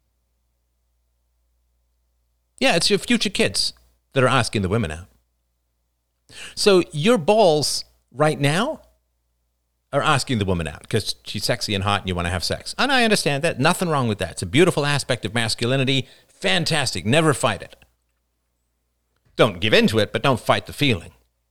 Yeah, it's your future kids that are asking the women out. So your balls right now are asking the woman out because she's sexy and hot and you want to have sex. And I understand that. Nothing wrong with that. It's a beautiful aspect of masculinity. Fantastic. Never fight it. Don't give in to it, but don't fight the feeling.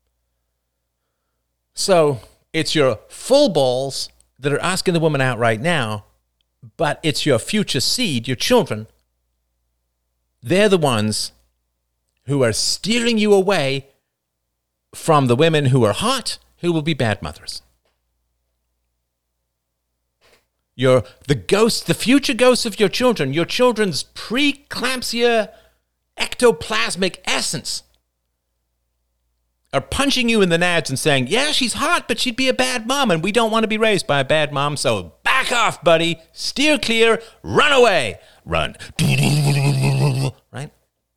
So it's your full balls that are asking the woman out right now, but it's your future seed, your children. They're the ones who are steering you away from the women who are hot, who will be bad mothers. Your, the ghosts, the future ghosts of your children, your children's preeclampsia ectoplasmic essence are punching you in the nads and saying, yeah, she's hot, but she'd be a bad mom, and we don't want to be raised by a bad mom, so back off, buddy, steer clear, run away, run. Right?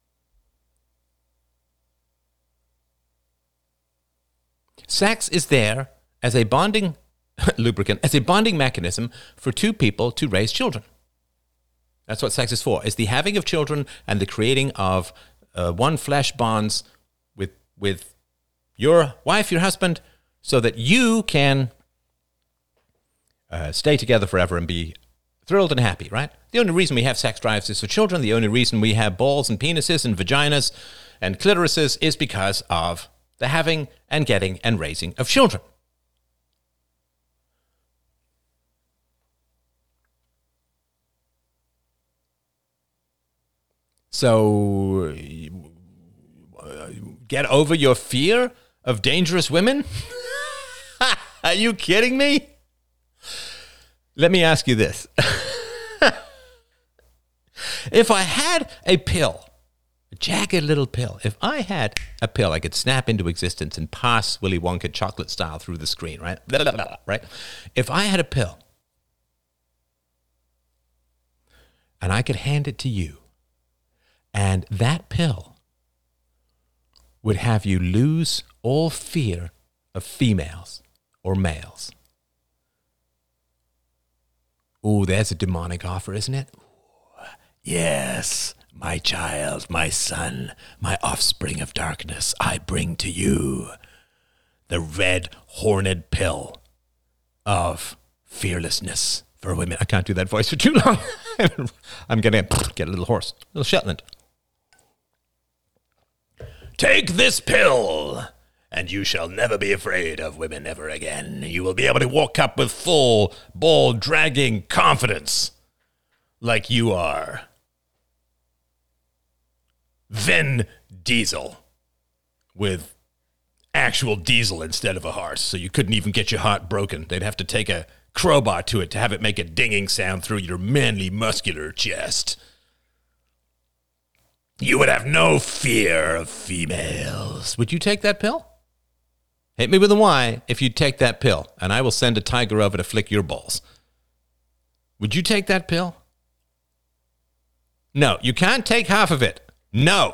Sex is there as a bonding lubricant, as a bonding mechanism for two people to raise children. That's what sex is for. It's the having of children and the creating of uh, one flesh bonds with with your wife, your husband, so that you can uh, stay together forever and be thrilled and happy, right? The only reason we have sex drives is for children. The only reason we have balls and penises and vaginas and clitorises is because of the having and getting and raising of children. So, get over your fear of dangerous women? Are you kidding me? Let me ask you this. If I had a pill, a jagged little pill, if I had a pill I could snap into existence and pass Willy Wonka chocolate style through the screen, right? Blah, blah, blah, right? If I had a pill and I could hand it to you, and that pill would have you lose all fear of females or males. Ooh, there's a demonic offer, isn't it? Ooh, yes, my child, my son, my offspring of darkness, I bring to you the red horned pill of fearlessness for women. I can't do that voice for too long. I'm going to get a little hoarse, a little Shetland. Take this pill, and you shall never be afraid of women ever again. You will be able to walk up with full, ball-dragging confidence, like you are Vin Diesel, with actual diesel instead of a heart, so you couldn't even get your heart broken. They'd have to take a crowbar to it to have it make a dinging sound through your manly, muscular chest. You would have no fear of females. Would you take that pill? Hit me with a Y if you take that pill, and I will send a tiger over to flick your balls. Would you take that pill? No, you can't take half of it. No.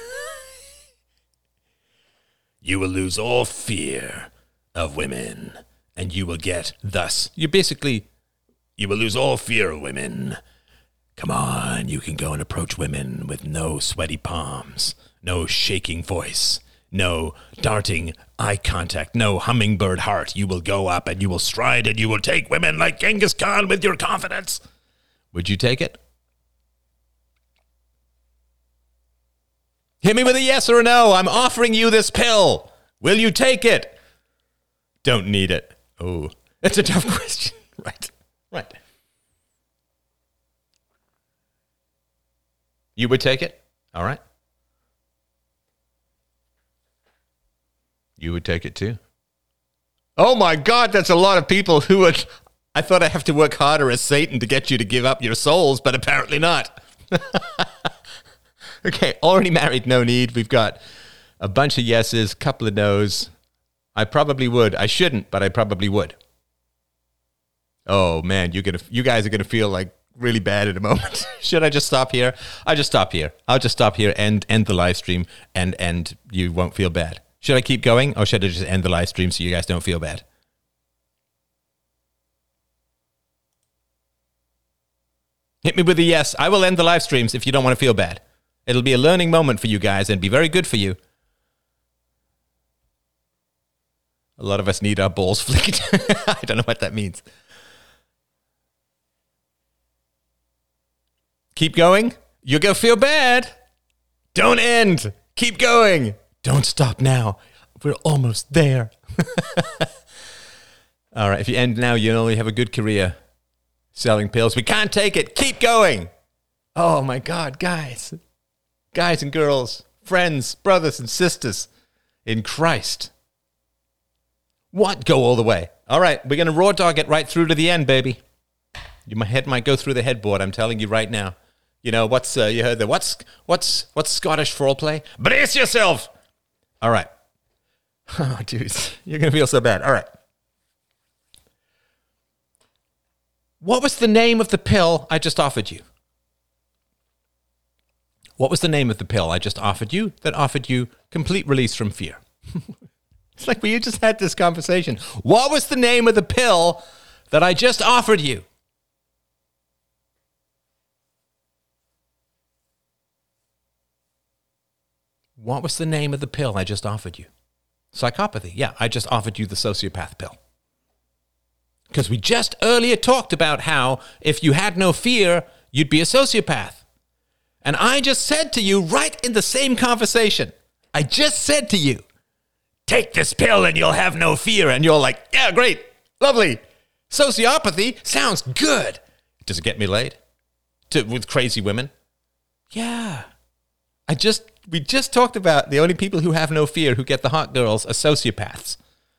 You will lose all fear of women, and you will get thus. You basically, you will lose all fear of women. Come on, you can go and approach women with no sweaty palms, no shaking voice, no darting eye contact, no hummingbird heart. You will go up and you will stride and you will take women like Genghis Khan with your confidence. Would you take it? Hit me with a yes or a no. I'm offering you this pill. Will you take it? Don't need it. Oh, that's a tough question. Right, right. You would take it? All right. You would take it too? Oh my God, that's a lot of people who would... I thought I'd have to work harder as Satan to get you to give up your souls, but apparently not. Okay, already married, no need. We've got a bunch of yeses, a couple of nos. I probably would. I shouldn't, but I probably would. Oh man, you're gonna, you guys are gonna feel like really bad in a moment. Should I just stop here? I'll just stop here. I'll just stop here and end the live stream, and and you won't feel bad. Should I keep going, or should I just end the live stream so you guys don't feel bad? Hit me with a yes. I will end the live streams if you don't want to feel bad. It'll be a learning moment for you guys and be very good for you. A lot of us need our balls flicked. I don't know what that means. Keep going. You're going to feel bad. Don't end. Keep going. Don't stop now. We're almost there. All right. If you end now, you'll only have a good career selling pills. We can't take it. Keep going. Oh, my God, guys. Guys and girls, friends, brothers and sisters in Christ. What? Go all the way. All right. We're going to raw dog it right through to the end, baby. Your head might go through the headboard. I'm telling you right now. You know, what's, uh, you heard the, what's, what's, what's Scottish foreplay? Brace yourself. All right. Oh, dude, you're going to feel so bad. All right. What was the name of the pill I just offered you? What was the name of the pill I just offered you that offered you complete release from fear? It's like we just had this conversation. What was the name of the pill that I just offered you? What was the name of the pill I just offered you? Psychopathy. Yeah, I just offered you the sociopath pill. Because we just earlier talked about how if you had no fear, you'd be a sociopath. And I just said to you right in the same conversation, I just said to you, take this pill and you'll have no fear. And you're like, yeah, great, lovely. Sociopathy sounds good. Does it get me laid? To, with crazy women? Yeah. I just, we just talked about the only people who have no fear who get the hot girls are sociopaths.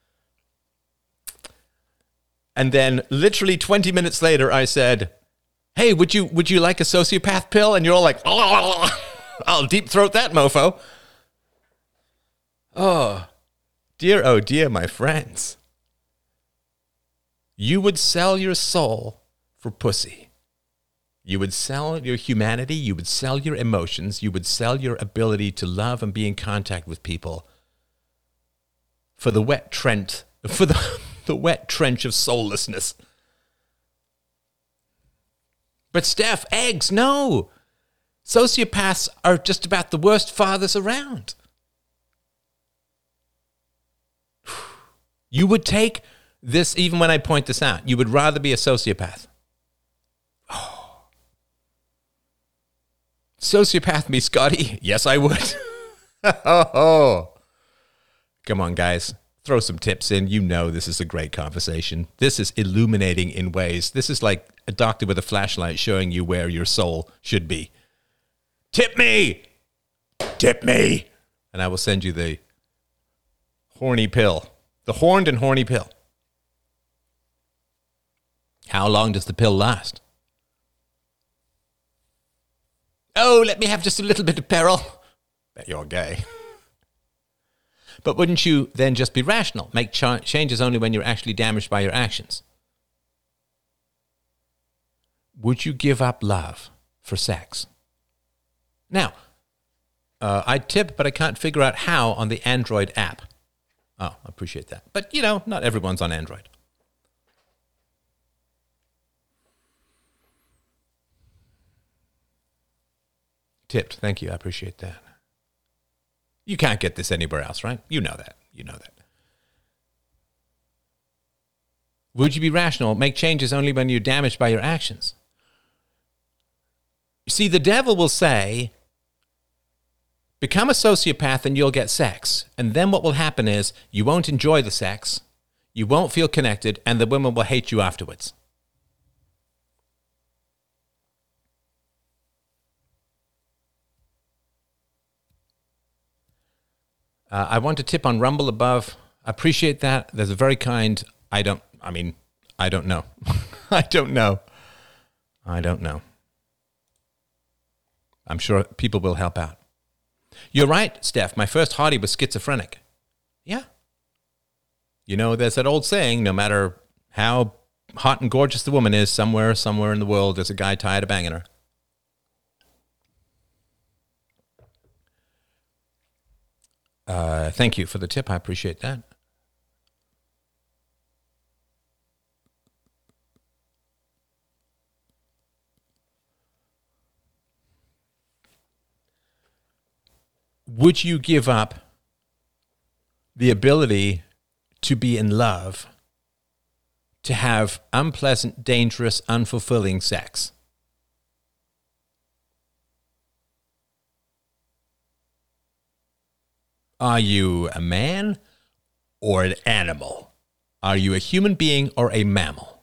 And then literally twenty minutes later, I said, hey, would you would you like a sociopath pill? And you're all like, oh, I'll deep throat that mofo. Oh, dear, oh dear, my friends. You would sell your soul for pussy. You would sell your humanity. You would sell your emotions. You would sell your ability to love and be in contact with people for the wet trench, for the, the wet trench of soullessness. But Steph, eggs, no. Sociopaths are just about the worst fathers around. You would take this, even when I point this out, you would rather be a sociopath. Oh. Sociopath me, Scotty? Yes, I would. Oh. Come on, guys. Throw some tips in. You know this is a great conversation. This is illuminating in ways. This is like a doctor with a flashlight showing you where your soul should be. Tip me! Tip me! And I will send you the horny pill. The horned and horny pill. How long does the pill last? Oh, let me have just a little bit of peril. Bet you're gay. But wouldn't you then just be rational? Make ch- changes only when you're actually damaged by your actions. Would you give up love for sex? Now, uh, I tip, but I can't figure out how on the Android app. Oh, I appreciate that. But, you know, not everyone's on Android. Tipped. Thank you. I appreciate that. You can't get this anywhere else, right? You know that. You know that. Would you be rational? Make changes only when you're damaged by your actions. You see, the devil will say, become a sociopath and you'll get sex. And then what will happen is you won't enjoy the sex, you won't feel connected, and the women will hate you afterwards. Uh, I want to tip on Rumble above. I appreciate that. There's a very kind, I don't, I mean, I don't know. I don't know. I don't know. I'm sure people will help out. You're right, Steph. My first hottie was schizophrenic. Yeah. You know, there's that old saying, no matter how hot and gorgeous the woman is, somewhere, somewhere in the world, there's a guy tired of banging her. Uh, thank you for the tip. I appreciate that. Would you give up the ability to be in love, to have unpleasant, dangerous, unfulfilling sex? Are you a man or an animal? Are you a human being or a mammal?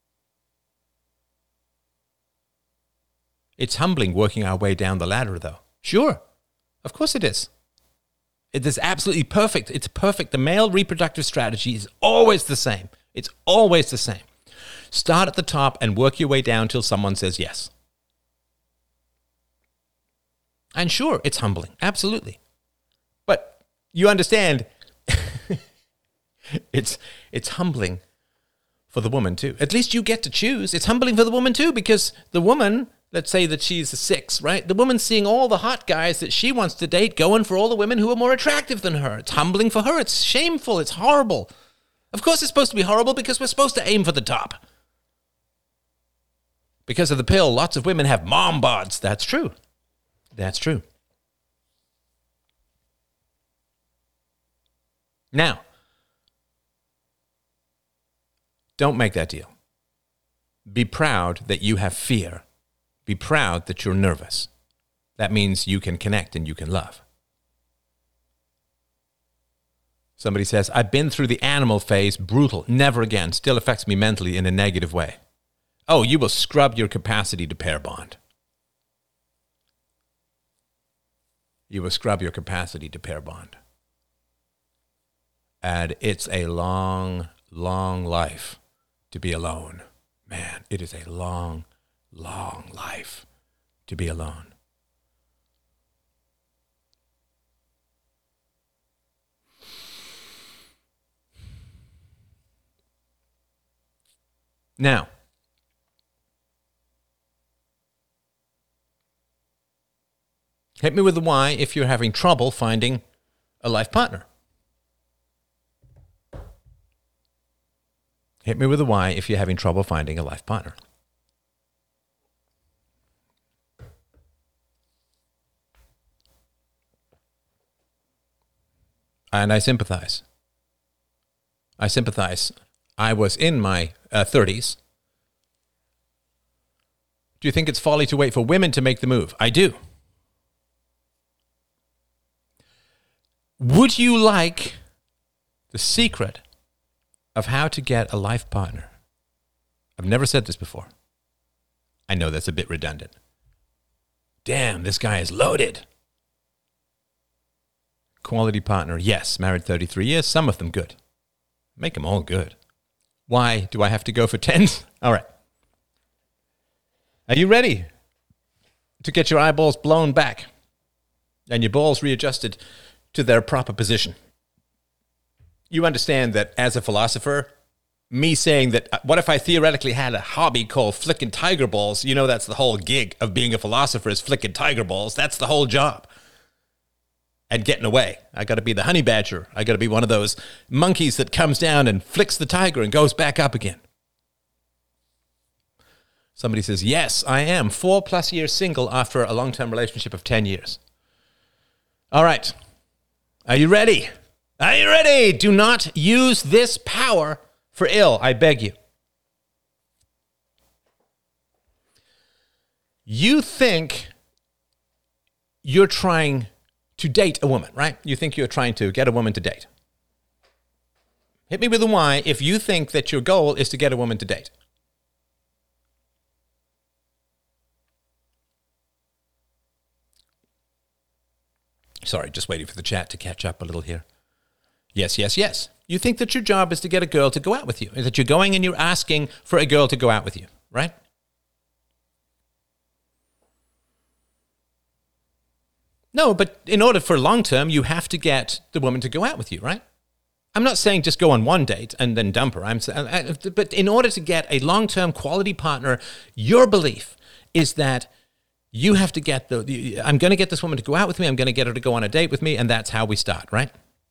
It's humbling working our way down the ladder, though. Sure. Of course it is. It is absolutely perfect. It's perfect. The male reproductive strategy is always the same. It's always the same. Start at the top and work your way down till someone says yes. And sure, it's humbling. Absolutely. But you understand, it's it's humbling for the woman too. At least you get to choose. It's humbling for the woman too, because the woman, let's say that she's a six, right? The woman's seeing all the hot guys that she wants to date going for all the women who are more attractive than her. It's humbling for her. It's shameful. It's horrible. Of course it's supposed to be horrible because we're supposed to aim for the top. Because of the pill, lots of women have mom bods. That's true. That's true. Now, don't make that deal. Be proud that you have fear. Be proud that you're nervous. That means you can connect and you can love. Somebody says, I've been through the animal phase, brutal, never again, still affects me mentally in a negative way. Oh, you will scrub your capacity to pair bond. You will scrub your capacity to pair bond. And it's a long, long life to be alone. Man, it is a long, long life to be alone. Now, hit me with the why if you're having trouble finding a life partner. Hit me with a why if you're having trouble finding a life partner. And I sympathize. I sympathize. I was in my uh, thirties. Do you think it's folly to wait for women to make the move? I do. Would you like the secret of how to get a life partner? I've never said this before. I know that's a bit redundant. Damn, this guy is loaded. Quality partner, yes. Married thirty-three years, some of them good. Make them all good. Why do I have to go for tens? All right. Are you ready to get your eyeballs blown back and your balls readjusted to their proper position? you understand that as a philosopher, me saying that, uh, what if I theoretically had a hobby called flicking tiger balls? You know, that's the whole gig of being a philosopher, is flicking tiger balls. That's the whole job. And getting away. I got to be the honey badger. I got to be one of those monkeys that comes down and flicks the tiger and goes back up again. Somebody says, yes, I am. Four plus years single after a long-term relationship of ten years. All right. Are you ready? Are you ready? Do not use this power for ill, I beg you. You think you're trying to date a woman, right? You think you're trying to get a woman to date. Hit me with a why if you think that your goal is to get a woman to date. Sorry, just waiting for the chat to catch up a little here. Yes, yes, yes. You think that your job is to get a girl to go out with you, that you're going and you're asking for a girl to go out with you, right? No, but in order for long term, you have to get the woman to go out with you, right? I'm not saying just go on one date and then dump her. I'm saying, but in order to get a long-term quality partner, your belief is that you have to get the, I'm going to get this woman to go out with me, I'm going to get her to go on a date with me, and that's how we start, right?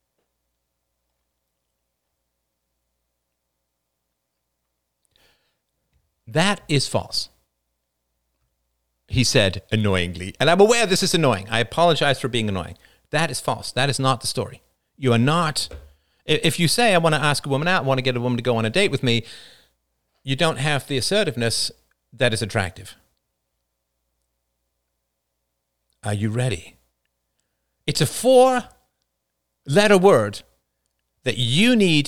That is false. He said annoyingly, and I'm aware this is annoying. I apologize for being annoying. That is false. That is not the story. You are not, if you say, I want to ask a woman out, I want to get a woman to go on a date with me, you don't have the assertiveness that is attractive. Are you ready? It's a four-letter word that you need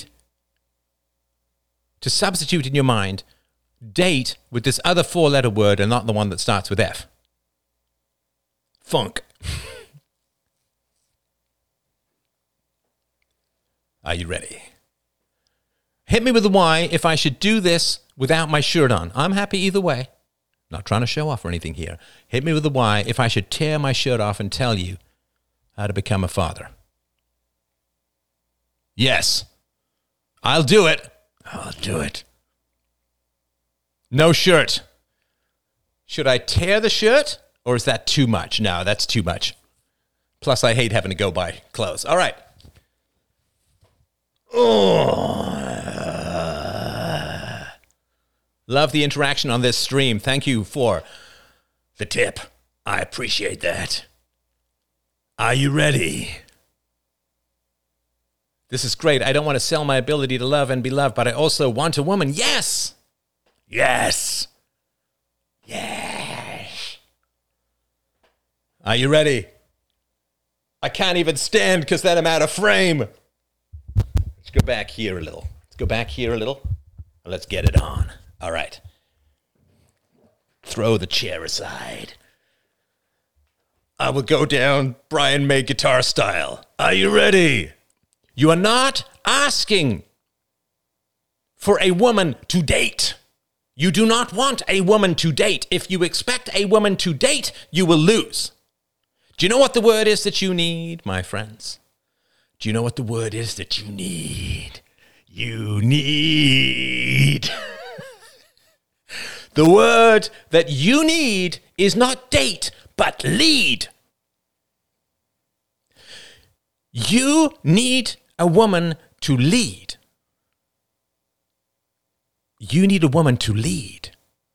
to substitute in your mind date with this other four-letter word and not the one that starts with F. Funk. Are you ready? Hit me with the why if I should do this without my shirt on. I'm happy either way. Not trying to show off or anything here. Hit me with the why if I should tear my shirt off and tell you how to become a father. Yes. I'll do it. I'll do it. No shirt. Should I tear the shirt or is that too much? No, that's too much. Plus, I hate having to go buy clothes. All right. Oh. Love the interaction on this stream. Thank you for the tip. I appreciate that. Are you ready? This is great. I don't want to sell my ability to love and be loved, but I also want a woman. Yes. Yes. Yes. Are you ready? I can't even stand because then I'm out of frame. Let's go back here a little. Let's go back here a little. Let's get it on. All right. Throw the chair aside. I will go down Brian May guitar style. Are you ready? You are not asking for a woman to date. You do not want a woman to date. If you expect a woman to date, you will lose. Do you know what the word is that you need, my friends? Do you know what the word is that you need? You need... The word that you need is not date, but lead. You need a woman to lead. You need a woman to lead.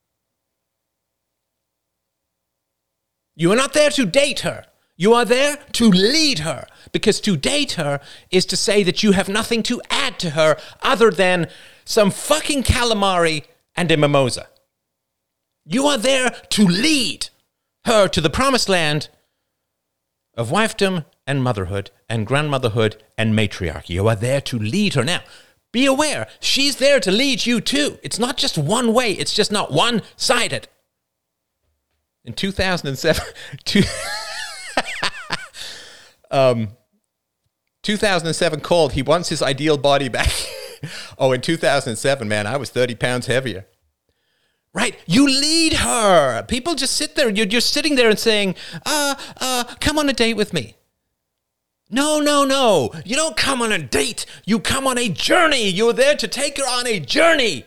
You are not there to date her. You are there to lead her. Because to date her is to say that you have nothing to add to her other than some fucking calamari and a mimosa. You are there to lead her to the promised land of wifedom and motherhood and grandmotherhood and matriarchy. You are there to lead her. Now, be aware, she's there to lead you too. It's not just one way. It's just not one-sided. In two thousand seven, two, um, two thousand seven called, he wants his ideal body back. Oh, in two thousand seven, man, I was thirty pounds heavier. Right? You lead her. People just sit there. You're, you're sitting there and saying, uh, uh, come on a date with me. No, no, no. You don't come on a date. You come on a journey. You're there to take her on a journey.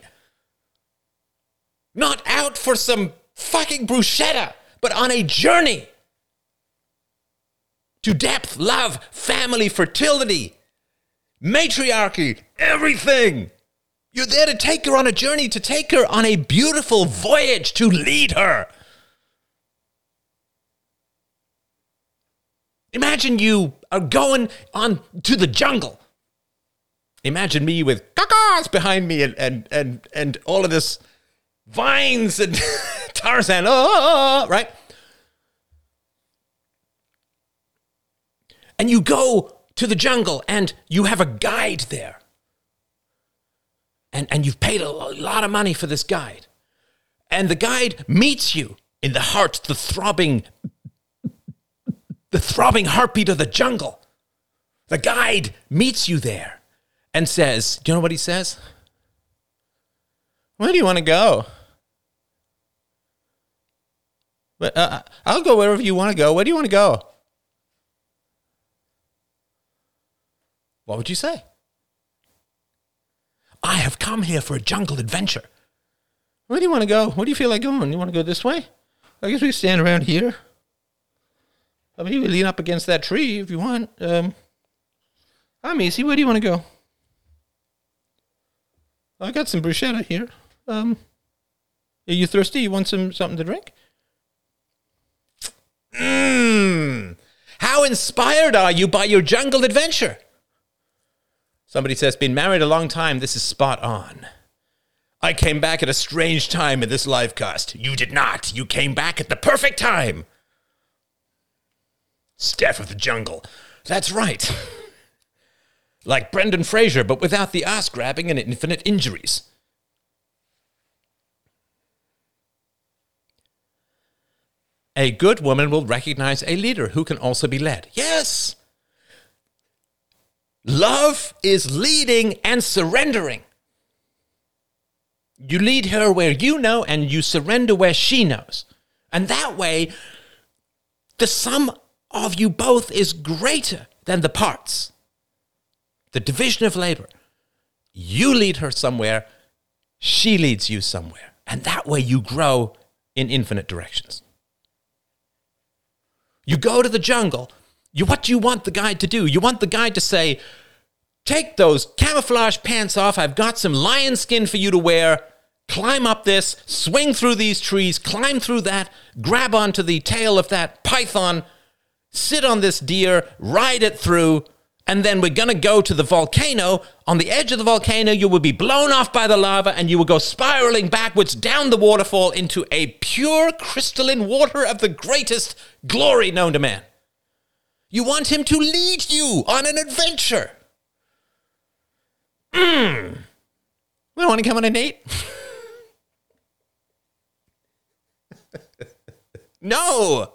Not out for some fucking bruschetta, but on a journey. To depth, love, family, fertility, matriarchy, everything. You're there to take her on a journey, to take her on a beautiful voyage, to lead her. Imagine you are going on to the jungle. Imagine me with cacas behind me and, and, and, and all of this vines and Tarzan, oh, right? And you go to the jungle and you have a guide there. And, and you've paid a lot of money for this guide. And the guide meets you in the heart, the throbbing The throbbing heartbeat of the jungle. The guide meets you there and says, do you know what he says? Where do you want to go? But uh, I'll go wherever you want to go. Where do you want to go? What would you say? I have come here for a jungle adventure. Where do you want to go? Where do you feel like going? You want to go this way? I guess we stand around here. I mean, you can lean up against that tree if you want. Um, I'm easy. Where do you want to go? I got some bruschetta here. Um, are you thirsty? You want some something to drink? Mmm. How inspired are you by your jungle adventure? Somebody says, been married a long time. This is spot on. I came back at a strange time in this live cast. You did not. You came back at the perfect time. Steph of the jungle. That's right. Like Brendan Fraser, but without the ass grabbing and infinite injuries. A good woman will recognize a leader who can also be led. Yes. Love is leading and surrendering. You lead her where you know and you surrender where she knows. And that way, the sum of you both is greater than the parts. The division of labor. You lead her somewhere, she leads you somewhere. And that way you grow in infinite directions. You go to the jungle. You, what do you want the guide to do? You want the guide to say, take those camouflage pants off. I've got some lion skin for you to wear. Climb up this, swing through these trees, climb through that, grab onto the tail of that python, sit on this deer, ride it through, and then we're going to go to the volcano. On the edge of the volcano, you will be blown off by the lava, and you will go spiraling backwards down the waterfall into a pure crystalline water of the greatest glory known to man. You want him to lead you on an adventure. Mmm. We don't want to come on a date? No.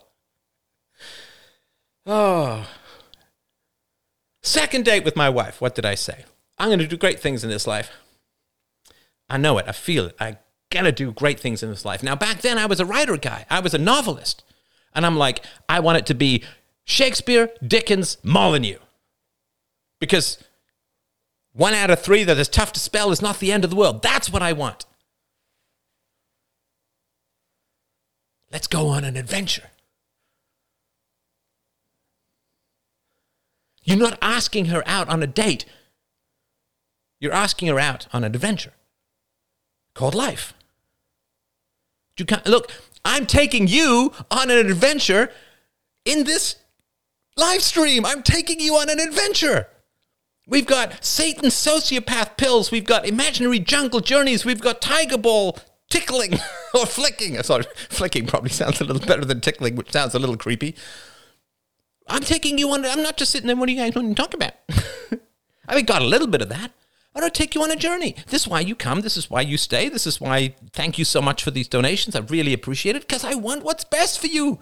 Oh. Second date with my wife. What did I say? I'm going to do great things in this life. I know it. I feel it. I'm going to do great things in this life. Now, back then, I was a writer guy. I was a novelist. And I'm like, I want it to be Shakespeare, Dickens, Molyneux. Because one out of three that is tough to spell is not the end of the world. That's what I want. Let's go on an adventure. You're not asking her out on a date. You're asking her out on an adventure called life. You can't, look, I'm taking you on an adventure in this live stream. I'm taking you on an adventure. We've got Satan sociopath pills. We've got imaginary jungle journeys. We've got tiger ball tickling or flicking. Sorry, flicking probably sounds a little better than tickling, which sounds a little creepy. I'm taking you on, I'm not just sitting there, what do you guys want to talk about? I mean, got a little bit of that. I want to take you on a journey. This is why you come. This is why you stay. This is why, thank you so much for these donations. I really appreciate it because I want what's best for you.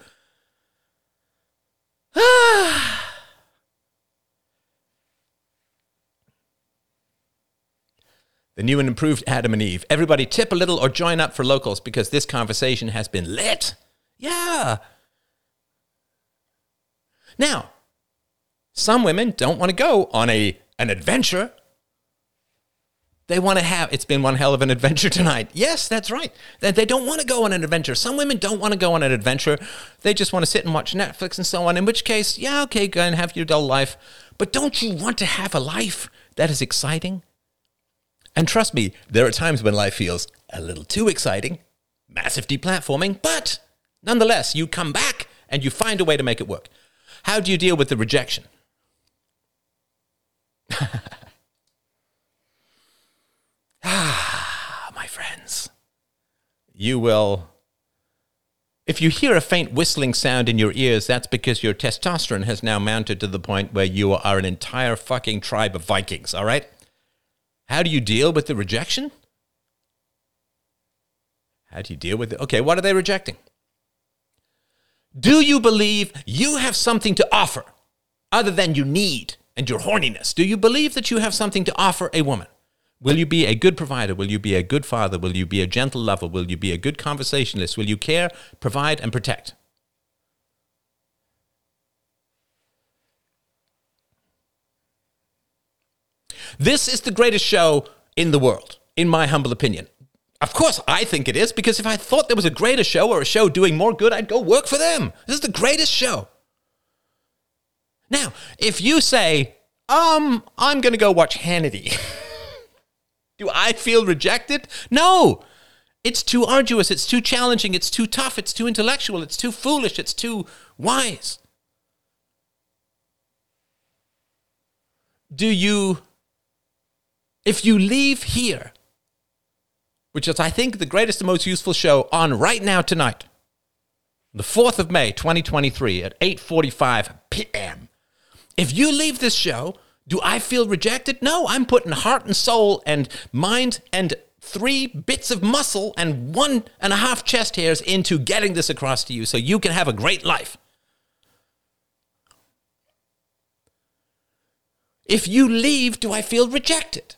The new and improved Adam and Eve. Everybody tip a little or join up for locals because this conversation has been lit. Yeah. Now, Some women don't want to go on a an adventure. They want to have, it's been one hell of an adventure tonight. Yes, that's right. They, they don't want to go on an adventure. Some women don't want to go on an adventure. They just want to sit and watch Netflix and so on, in which case, yeah, okay, go and have your dull life. But don't you want to have a life that is exciting? And trust me, there are times when life feels a little too exciting, massive deplatforming, but nonetheless, you come back and you find a way to make it work. How do you deal with the rejection? Ah, my friends, you will, if you hear a faint whistling sound in your ears, that's because your testosterone has now mounted to the point where you are an entire fucking tribe of Vikings, all right? How do you deal with the rejection? How do you deal with it? Okay, what are they rejecting? Do you believe you have something to offer other than you need and your horniness? Do you believe that you have something to offer a woman? Will you be a good provider? Will you be a good father? Will you be a gentle lover? Will you be a good conversationalist? Will you care, provide, and protect? This is the greatest show in the world, in my humble opinion. Of course, I think it is, because if I thought there was a greater show or a show doing more good, I'd go work for them. This is the greatest show. Now, if you say, um, I'm going to go watch Hannity, do I feel rejected? No. It's too arduous. It's too challenging. It's too tough. It's too intellectual. It's too foolish. It's too wise. Do you, if you leave here, which is, I think, the greatest and most useful show on right now tonight, the fourth of May, twenty twenty-three at eight forty-five p.m. If you leave this show, do I feel rejected? No, I'm putting heart and soul and mind and three bits of muscle and one and a half chest hairs into getting this across to you so you can have a great life. If you leave, do I feel rejected?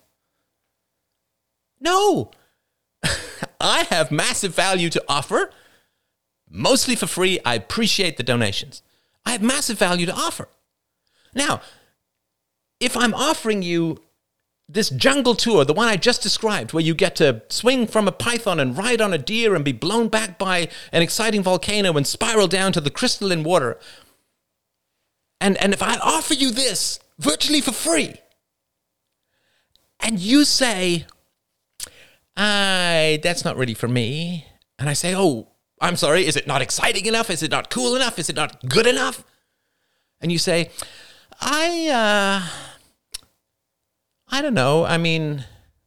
No. I have massive value to offer, mostly for free. I appreciate the donations. I have massive value to offer. Now, if I'm offering you this jungle tour, the one I just described, where you get to swing from a python and ride on a deer and be blown back by an exciting volcano and spiral down to the crystalline water, and, and if I offer you this virtually for free, and you say, I, that's not really for me. And I say, oh, I'm sorry, is it not exciting enough? Is it not cool enough? Is it not good enough? And you say, I, uh, I don't know. I mean,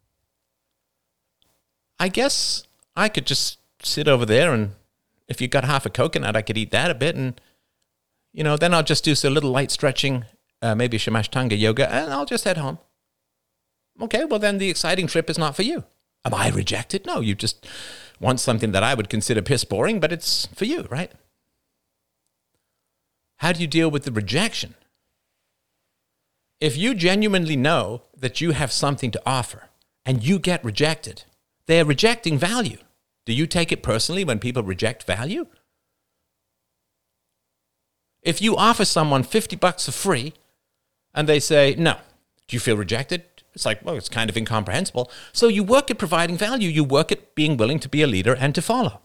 I guess I could just sit over there, and if you got half a coconut, I could eat that a bit. And, you know, then I'll just do some little light stretching, uh, maybe Shamashtanga yoga, and I'll just head home. Okay, well, then the exciting trip is not for you. Am I rejected? No, you just want something that I would consider piss boring, but it's for you, right? How do you deal with the rejection? If you genuinely know that you have something to offer and you get rejected, they're rejecting value. Do you take it personally when people reject value? If you offer someone fifty bucks for free and they say, no, do you feel rejected? It's like, well, it's kind of incomprehensible. So you work at providing value. You work at being willing to be a leader and to follow.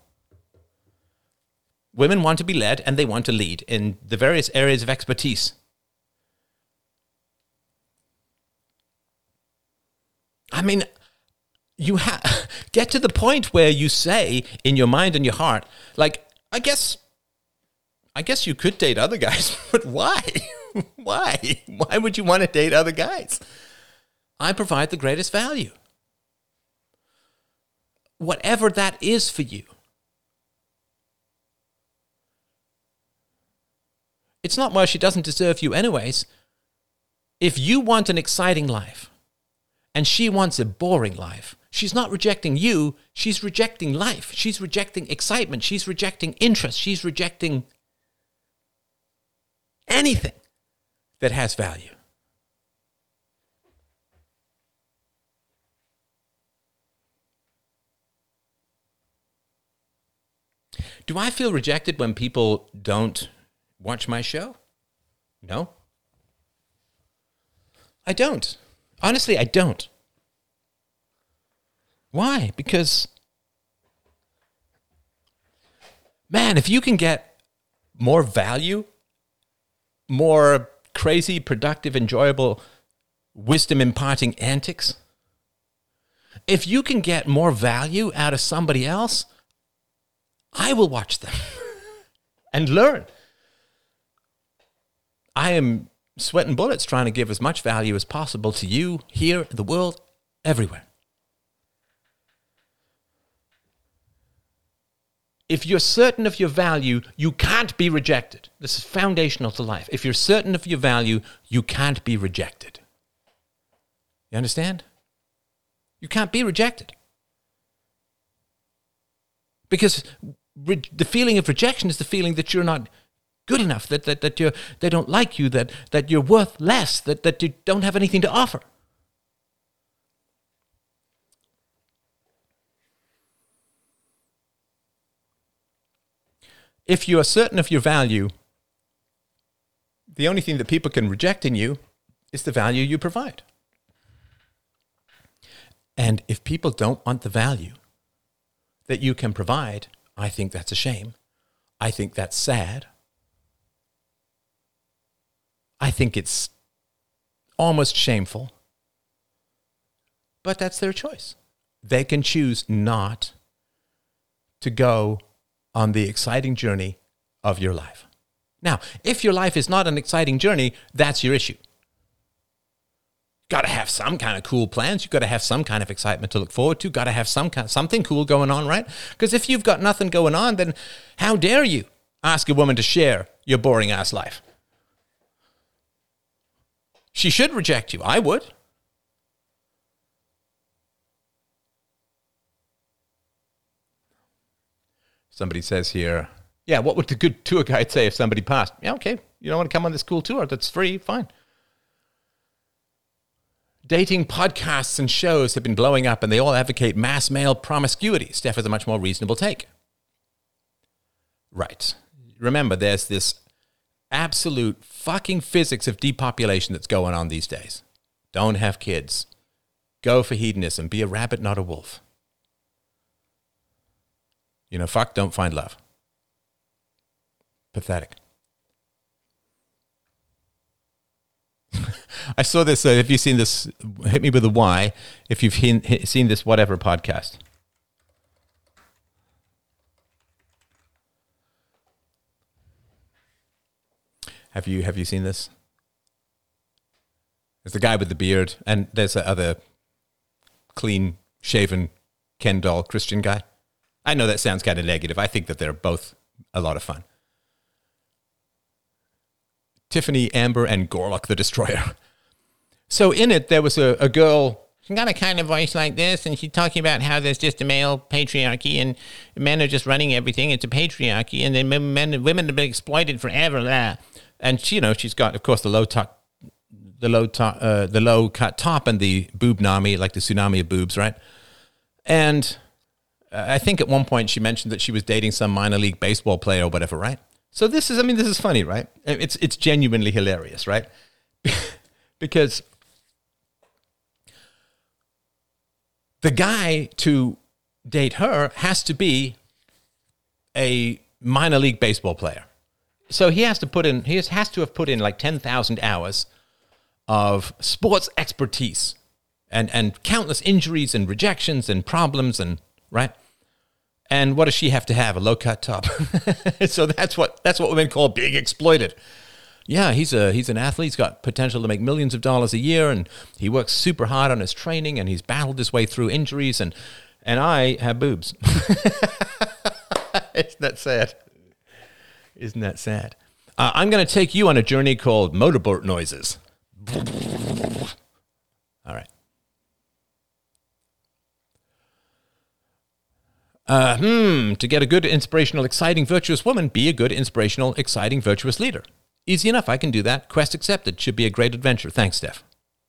Women want to be led, and they want to lead in the various areas of expertise. I mean, you have get to the point where you say in your mind and your heart, like, I guess, I guess you could date other guys, but why? Why? Why would you want to date other guys? I provide the greatest value. Whatever that is for you. It's not, well, she doesn't deserve you anyways. If you want an exciting life and she wants a boring life, she's not rejecting you, she's rejecting life. She's rejecting excitement. She's rejecting interest. She's rejecting anything that has value. Do I feel rejected when people don't watch my show? No. I don't. Honestly, I don't. Why? Because, man, if you can get more value, more crazy, productive, enjoyable, wisdom-imparting antics, if you can get more value out of somebody else, I will watch them and learn. I am sweating bullets trying to give as much value as possible to you, here, the world, everywhere. If you're certain of your value, you can't be rejected. This is foundational to life. If you're certain of your value, you can't be rejected. You understand? You can't be rejected. Because re- the feeling of rejection is the feeling that you're not good enough, that that that you they don't like you, that that you're worth less, that that you don't have anything to offer. If you are certain of your value, the only thing that people can reject in you is the value you provide. And if people don't want the value that you can provide, I think that's a shame. I think that's sad. I think it's almost shameful. But that's their choice. They can choose not to go on the exciting journey of your life. Now, if your life is not an exciting journey, that's your issue. Got to have some kind of cool plans. You've got to have some kind of excitement to look forward to. Got to have some kind, something cool going on, right? Because if you've got nothing going on, then how dare you ask a woman to share your boring ass life? She should reject you. I would. Somebody says here, yeah, what would the good tour guide say if somebody passed? Yeah, okay. You don't want to come on this cool tour that's free? Fine. Dating podcasts and shows have been blowing up and they all advocate mass male promiscuity. Steph has a much more reasonable take. Right. Remember, there's this absolute fucking physics of depopulation that's going on these days. Don't have kids. Go for hedonism. Be a rabbit, not a wolf. You know, fuck, don't find love. Pathetic. I saw this, uh, have you seen this, hit me with a Y, if you've he- he- seen this whatever podcast. Have you have you seen this? There's the guy with the beard, and there's the other clean-shaven Ken doll Christian guy. I know that sounds kind of negative. I think that they're both a lot of fun. Tiffany Amber and Gorlock the Destroyer. So in it, there was a, a girl. She got a kind of voice like this, and she's talking about how there's just a male patriarchy, and men are just running everything. It's a patriarchy, and then men and women have been exploited forever. Blah. And she, you know, she's got, of course, the low top, the low top, uh, the low cut top, and the boob nami, like the tsunami of boobs, right? And I think at one point she mentioned that she was dating some minor league baseball player or whatever, right? So this is, I mean, this is funny, right? It's it's genuinely hilarious, right? Because the guy to date her has to be a minor league baseball player. So he has to put in, he has, has to have put in like ten thousand hours of sports expertise and, and countless injuries and rejections and problems and, right? And what does she have to have? A low-cut top. So that's what that's what women call being exploited. Yeah, he's a he's an athlete. He's got potential to make millions of dollars a year, and he works super hard on his training, and he's battled his way through injuries, and and I have boobs. Isn't that sad? Isn't that sad? Uh, I'm going to take you on a journey called motorboat noises. All right. Uh, hmm, to get a good, inspirational, exciting, virtuous woman, be a good, inspirational, exciting, virtuous leader. Easy enough, I can do that. Quest accepted. Should be a great adventure. Thanks, Steph.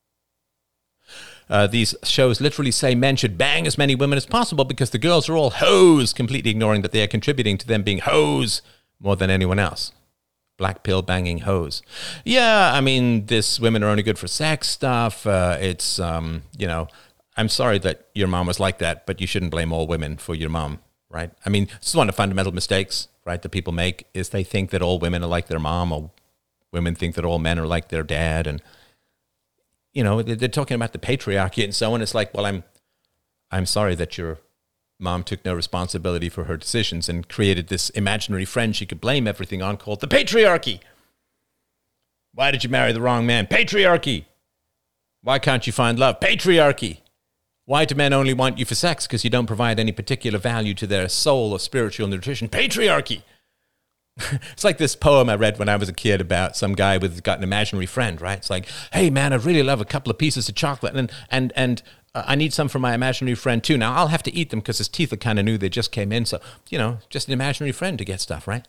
Uh, these shows literally say men should bang as many women as possible because the girls are all hoes, completely ignoring that they are contributing to them being hoes more than anyone else. black pill banging hoes. Yeah, I mean, this women are only good for sex stuff. Uh, it's, um, you know, I'm sorry that your mom was like that, but you shouldn't blame all women for your mom, right? I mean, this is one of the fundamental mistakes, right, that people make, is they think that all women are like their mom, or women think that all men are like their dad. And, you know, they're talking about the patriarchy and so on. It's like, well, I'm, I'm sorry that your mom took no responsibility for her decisions and created this imaginary friend she could blame everything on called the patriarchy. Why did you marry the wrong man? Patriarchy. Why can't you find love? Patriarchy. Why do men only want you for sex? Because you don't provide any particular value to their soul or spiritual nutrition. Patriarchy. It's like this poem I read when I was a kid about some guy with got an imaginary friend, right? It's like, hey man, I'd really love a couple of pieces of chocolate, and and and uh, I need some for my imaginary friend too. Now I'll have to eat them because his teeth are kind of new; they just came in. So you know, just an imaginary friend to get stuff, right?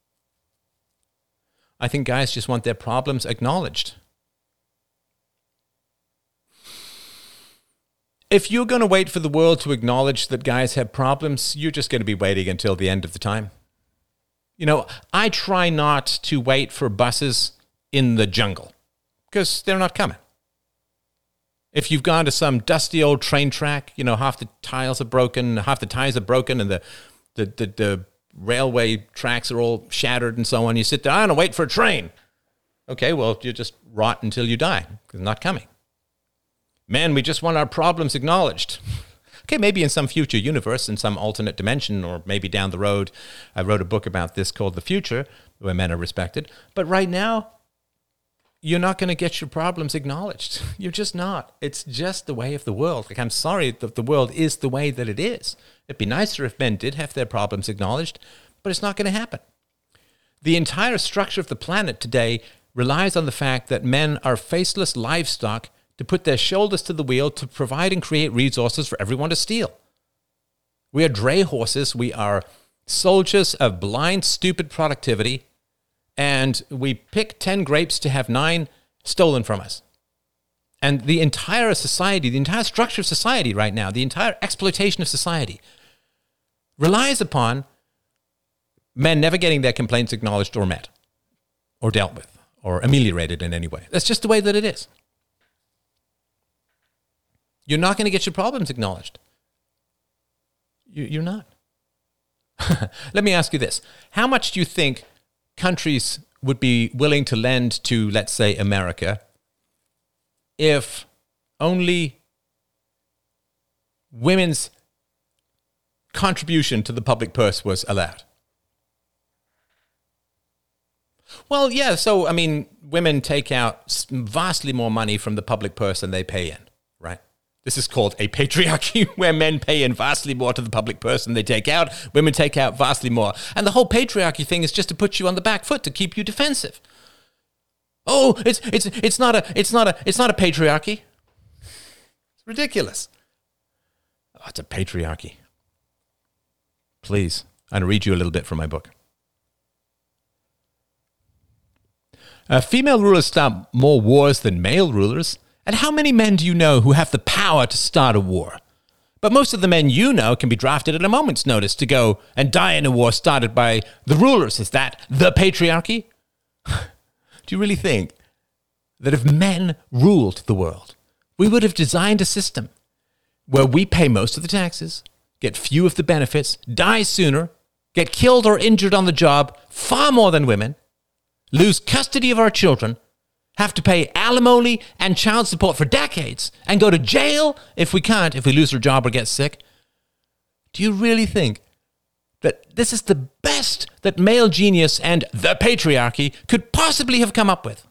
I think guys just want their problems acknowledged. If you're going to wait for the world to acknowledge that guys have problems, you're just going to be waiting until the end of the time. You know, I try not to wait for buses in the jungle because they're not coming. If you've gone to some dusty old train track, you know, half the tiles are broken, half the ties are broken, and the the the, the railway tracks are all shattered and so on. You sit there, I don't know, wait for a train. Okay, well, you just rot until you die because they're not coming. Man, we just want our problems acknowledged. Okay, maybe in some future universe, in some alternate dimension, or maybe down the road. I wrote a book about this called The Future, where men are respected. But right now, you're not going to get your problems acknowledged. You're just not. It's just the way of the world. Like, I'm sorry that the world is the way that it is. It'd be nicer if men did have their problems acknowledged, but it's not going to happen. The entire structure of the planet today relies on the fact that men are faceless livestock to put their shoulders to the wheel to provide and create resources for everyone to steal. We are dray horses. We are soldiers of blind, stupid productivity, and we pick ten grapes to have nine stolen from us. And the entire society, the entire structure of society right now, the entire exploitation of society relies upon men never getting their complaints acknowledged or met or dealt with or ameliorated in any way. That's just the way that it is. You're not going to get your problems acknowledged. You're not. Let me ask you this. How much do you think countries would be willing to lend to, let's say, America, if only women's contribution to the public purse was allowed? Well, yeah, so, I mean, women take out vastly more money from the public purse than they pay in, right? This is called a patriarchy, where men pay in vastly more to the public purse than they take out. Women take out vastly more. And the whole patriarchy thing is just to put you on the back foot, to keep you defensive. Oh, it's it's it's not a it's not a it's not a patriarchy. It's ridiculous. Oh, it's a patriarchy. Please, I'm going to read you a little bit from my book. Uh, female rulers start more wars than male rulers. And how many men do you know who have the power to start a war? But most of the men you know can be drafted at a moment's notice to go and die in a war started by the rulers. Is that the patriarchy? Do you really think that if men ruled the world, we would have designed a system where we pay most of the taxes, get few of the benefits, die sooner, get killed or injured on the job far more than women, lose custody of our children, have to pay alimony and child support for decades, and go to jail if we can't, if we lose our job or get sick? Do you really think that this is the best that male genius and the patriarchy could possibly have come up with?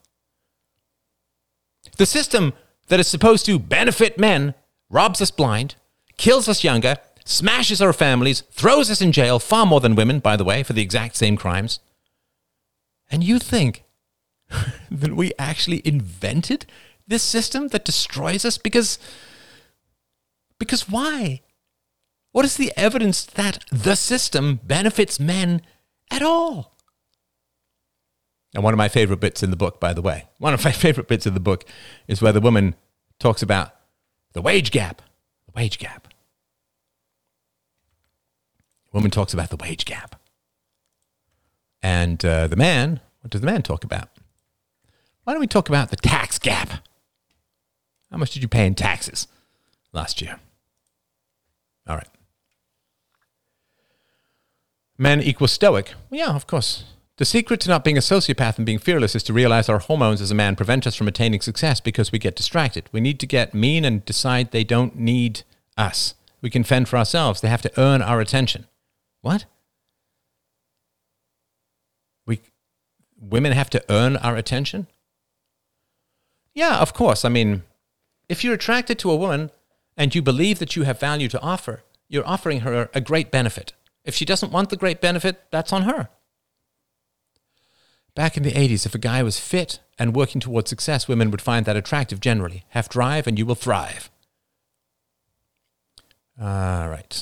The system that is supposed to benefit men robs us blind, kills us younger, smashes our families, throws us in jail far more than women, by the way, for the exact same crimes. And you think that we actually invented this system that destroys us? Because, because why? What is the evidence that the system benefits men at all? And one of my favorite bits in the book, by the way, one of my favorite bits in the book is where the woman talks about the wage gap. The wage gap. The woman talks about the wage gap. And uh, the man, What does the man talk about? Why don't we talk about the tax gap? How much did you pay in taxes last year? All right. Men equals stoic. Well, yeah, of course. The secret to not being a sociopath and being fearless is to realize our hormones as a man prevent us from attaining success because we get distracted. We need to get mean and decide they don't need us. We can fend for ourselves. They have to earn our attention. What? We women have to earn our attention? Yeah, of course. I mean, if you're attracted to a woman and you believe that you have value to offer, you're offering her a great benefit. If she doesn't want the great benefit, that's on her. Back in the eighties, if a guy was fit and working towards success, women would find that attractive generally. Have drive and you will thrive. All right.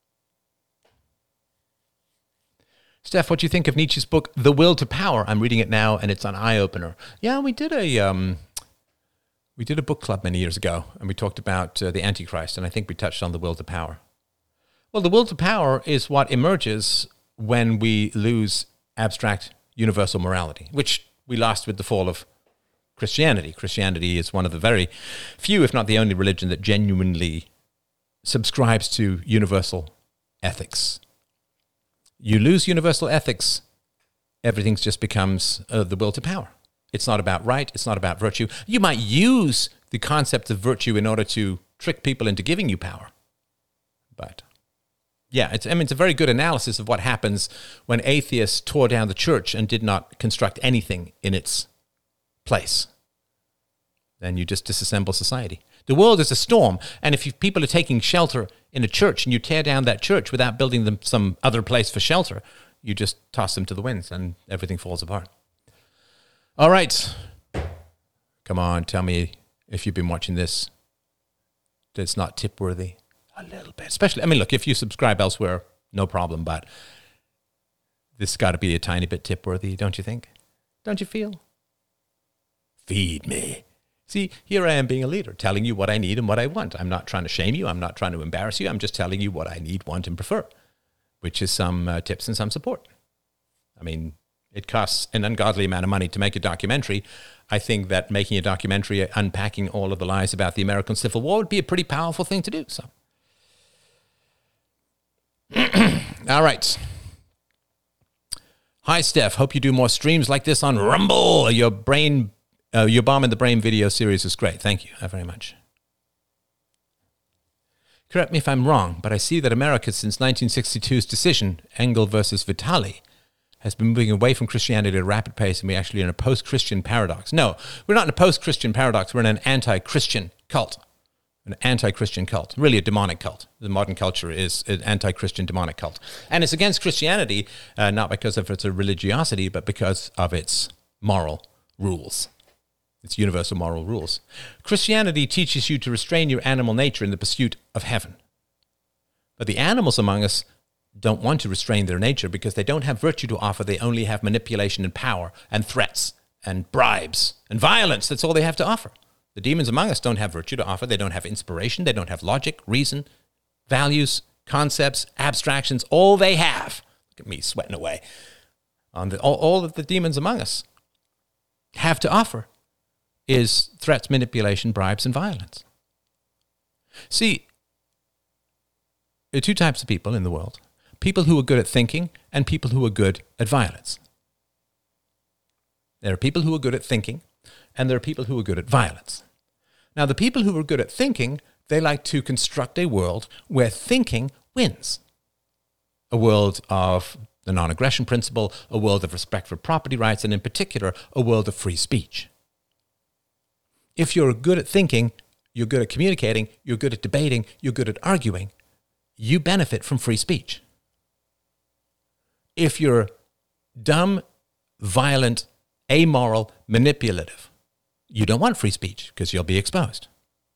Steph, what do you think of Nietzsche's book, The Will to Power? I'm reading it now, and it's an eye-opener. Yeah, we did a um, we did a book club many years ago, and we talked about uh, the Antichrist, and I think we touched on the will to power. Well, the will to power is what emerges when we lose abstract universal morality, which we lost with the fall of Christianity. Christianity is one of the very few, if not the only religion that genuinely subscribes to universal ethics. You lose universal ethics, everything just becomes uh, the will to power. It's not about right. It's not about virtue. You might use the concept of virtue in order to trick people into giving you power. But yeah, it's, I mean, it's a very good analysis of what happens when atheists tore down the church and did not construct anything in its place. Then you just disassemble society. The world is a storm, and if you, people are taking shelter in a church and you tear down that church without building them some other place for shelter, you just toss them to the winds and everything falls apart. All right. Come on, tell me if you've been watching this that's not tip-worthy. A little bit. Especially, I mean, look, if you subscribe elsewhere, no problem, but this has got to be a tiny bit tip-worthy, don't you think? Don't you feel? Feed me. See, here I am being a leader, telling you what I need and what I want. I'm not trying to shame you. I'm not trying to embarrass you. I'm just telling you what I need, want, and prefer, which is some uh, tips and some support. I mean, it costs an ungodly amount of money to make a documentary. I think that making a documentary unpacking all of the lies about the American Civil War would be a pretty powerful thing to do, so. All right. Hi, Steph. Hope you do more streams like this on Rumble. Your brain, uh, your Bomb in the Brain video series is great. Thank you very much. Correct me if I'm wrong, but I see that America, since nineteen sixty-two's decision, Engel versus Vitali, has been moving away from Christianity at a rapid pace, and we're actually in a post-Christian paradox. No, we're not in a post-Christian paradox. We're in an anti-Christian cult. An anti-Christian cult, really a demonic cult. The modern culture is an anti-Christian demonic cult. And it's against Christianity, uh, not because of its religiosity, but because of its moral rules. Its universal moral rules. Christianity teaches you to restrain your animal nature in the pursuit of heaven. But the animals among us don't want to restrain their nature because they don't have virtue to offer. They only have manipulation and power and threats and bribes and violence. That's all they have to offer. The demons among us don't have virtue to offer. They don't have inspiration. They don't have logic, reason, values, concepts, abstractions. All they have, look at me sweating away, on the, all, all that the demons among us have to offer is threats, manipulation, bribes, and violence. See, there are two types of people in the world. People who are good at thinking and people who are good at violence. There are people who are good at thinking and there are people who are good at violence. Now, the people who are good at thinking, they like to construct a world where thinking wins. A world of the non-aggression principle, a world of respect for property rights, and in particular, a world of free speech. If you're good at thinking, you're good at communicating, you're good at debating, you're good at arguing, you benefit from free speech. If you're dumb, violent, amoral, manipulative, you don't want free speech because you'll be exposed.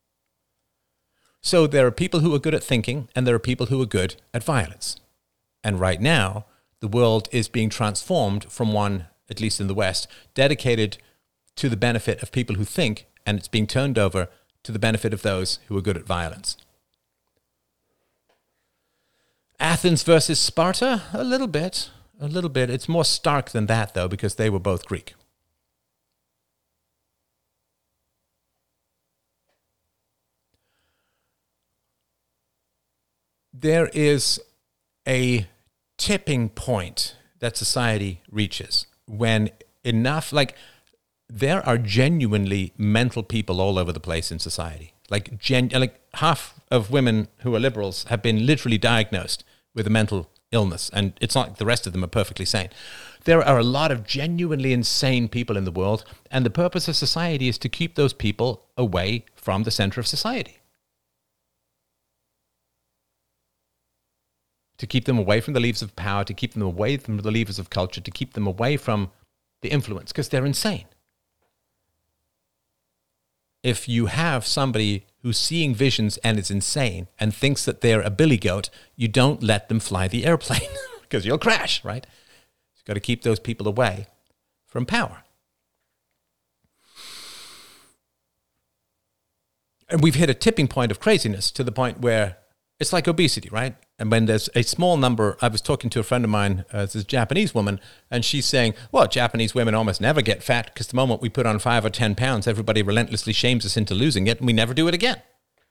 So there are people who are good at thinking and there are people who are good at violence. And right now, the world is being transformed from one, at least in the West, dedicated to the benefit of people who think, and it's being turned over to the benefit of those who are good at violence. Athens versus Sparta? A little bit. a little bit. It's more stark than that, though, because they were both Greek. There is a tipping point that society reaches when enough, like, there are genuinely mental people all over the place in society. Like, gen, like half of women who are liberals have been literally diagnosed with a mental illness, and it's not like the rest of them are perfectly sane. There are a lot of genuinely insane people in the world, and the purpose of society is to keep those people away from the center of society. To keep them away from the levers of power, to keep them away from the levers of culture, to keep them away from the influence, because they're insane. If you have somebody who's seeing visions and is insane and thinks that they're a billy goat, you don't let them fly the airplane because you'll crash, right? You've got to keep those people away from power. And we've hit a tipping point of craziness to the point where it's like obesity, right? And when there's a small number, I was talking to a friend of mine, uh, this Japanese woman, and she's saying, well, Japanese women almost never get fat because the moment we put on five or ten pounds, everybody relentlessly shames us into losing it, and we never do it again.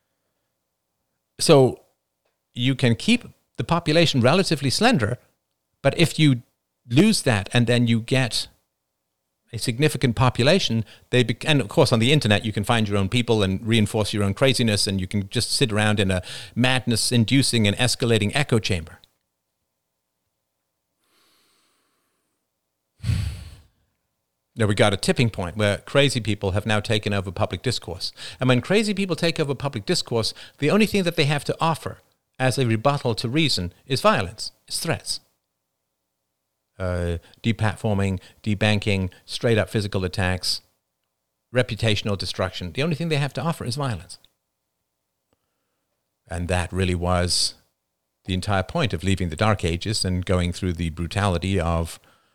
So you can keep the population relatively slender, but if you lose that and then you get a significant population, they be- and of course on the internet you can find your own people and reinforce your own craziness, and you can just sit around in a madness-inducing and escalating echo chamber. Now we got a tipping point where crazy people have now taken over public discourse. And when crazy people take over public discourse, the only thing that they have to offer as a rebuttal to reason is violence, is threats. Uh, deplatforming, debanking, straight-up physical attacks, reputational destruction. The only thing they have to offer is violence. And that really was the entire point of leaving the Dark Ages and going through the brutality of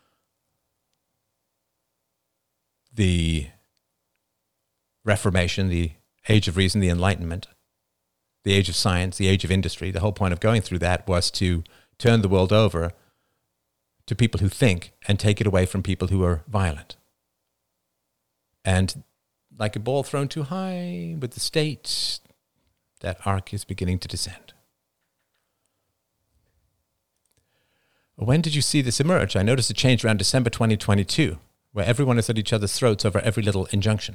the Reformation, the Age of Reason, the Enlightenment, the Age of Science, the Age of Industry. The whole point of going through that was to turn the world over to people who think and take it away from people who are violent. And like a ball thrown too high with the state, that arc is beginning to descend. When did you see this emerge? I noticed it changed around December twenty twenty-two, where everyone is at each other's throats over every little injunction.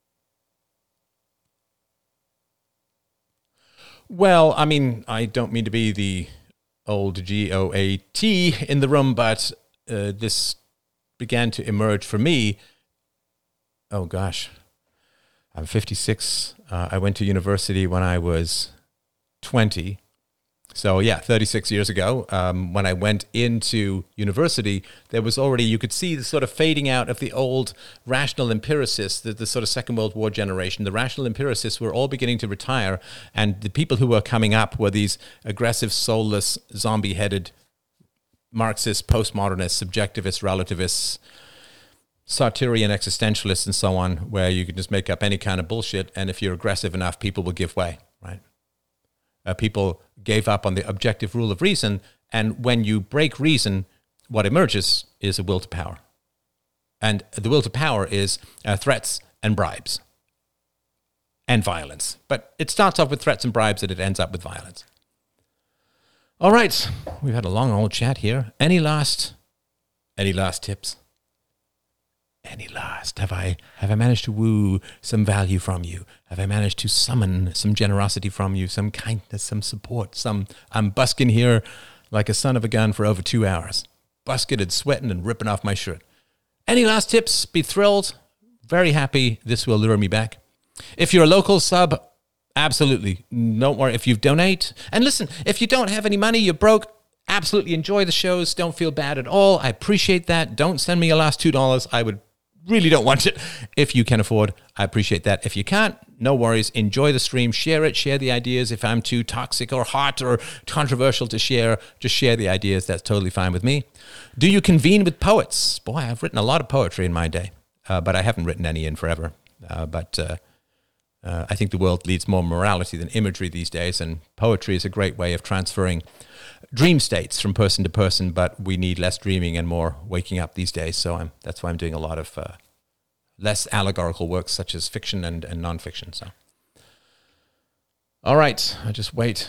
Well, I mean, I don't mean to be the old G O A T in the room, but uh, this began to emerge for me. Oh gosh, I'm fifty-six. Uh, I went to university when I was twenty. So yeah, thirty-six years ago, um, when I went into university, there was already, you could see the sort of fading out of the old rational empiricists, the, the sort of Second World War generation. The rational empiricists were all beginning to retire, and the people who were coming up were these aggressive, soulless, zombie-headed Marxists, postmodernists, subjectivists, relativists, Sartrean existentialists, and so on, where you can just make up any kind of bullshit, and if you're aggressive enough, people will give way, right? Uh, people gave up on the objective rule of reason, and when you break reason, what emerges is a will to power. And the will to power is uh, threats and bribes and violence. But it starts off with threats and bribes and it ends up with violence. All right, we've had a long old chat here. Any last, any last tips? Any last? Have I have I managed to woo some value from you? Have I managed to summon some generosity from you, some kindness, some support, some... I'm busking here like a son of a gun for over two hours. Busketed, sweating, and ripping off my shirt. Any last tips? Be thrilled. Very happy. This will lure me back. If you're a local sub, absolutely. Don't worry. If you donate... And listen, if you don't have any money, you're broke, absolutely enjoy the shows. Don't feel bad at all. I appreciate that. Don't send me your last two dollars. I would... really don't want it. If you can afford, I appreciate that. If you can't, no worries. Enjoy the stream. Share it. Share the ideas. If I'm too toxic or hot or controversial to share, just share the ideas. That's totally fine with me. Do you convene with poets? Boy, I've written a lot of poetry in my day, uh, but I haven't written any in forever. Uh, but uh, Uh, I think the world needs more morality than imagery these days, and poetry is a great way of transferring dream states from person to person, but we need less dreaming and more waking up these days. So I'm, that's why I'm doing a lot of uh, less allegorical works such as fiction and, and nonfiction. So, all right, I just wait.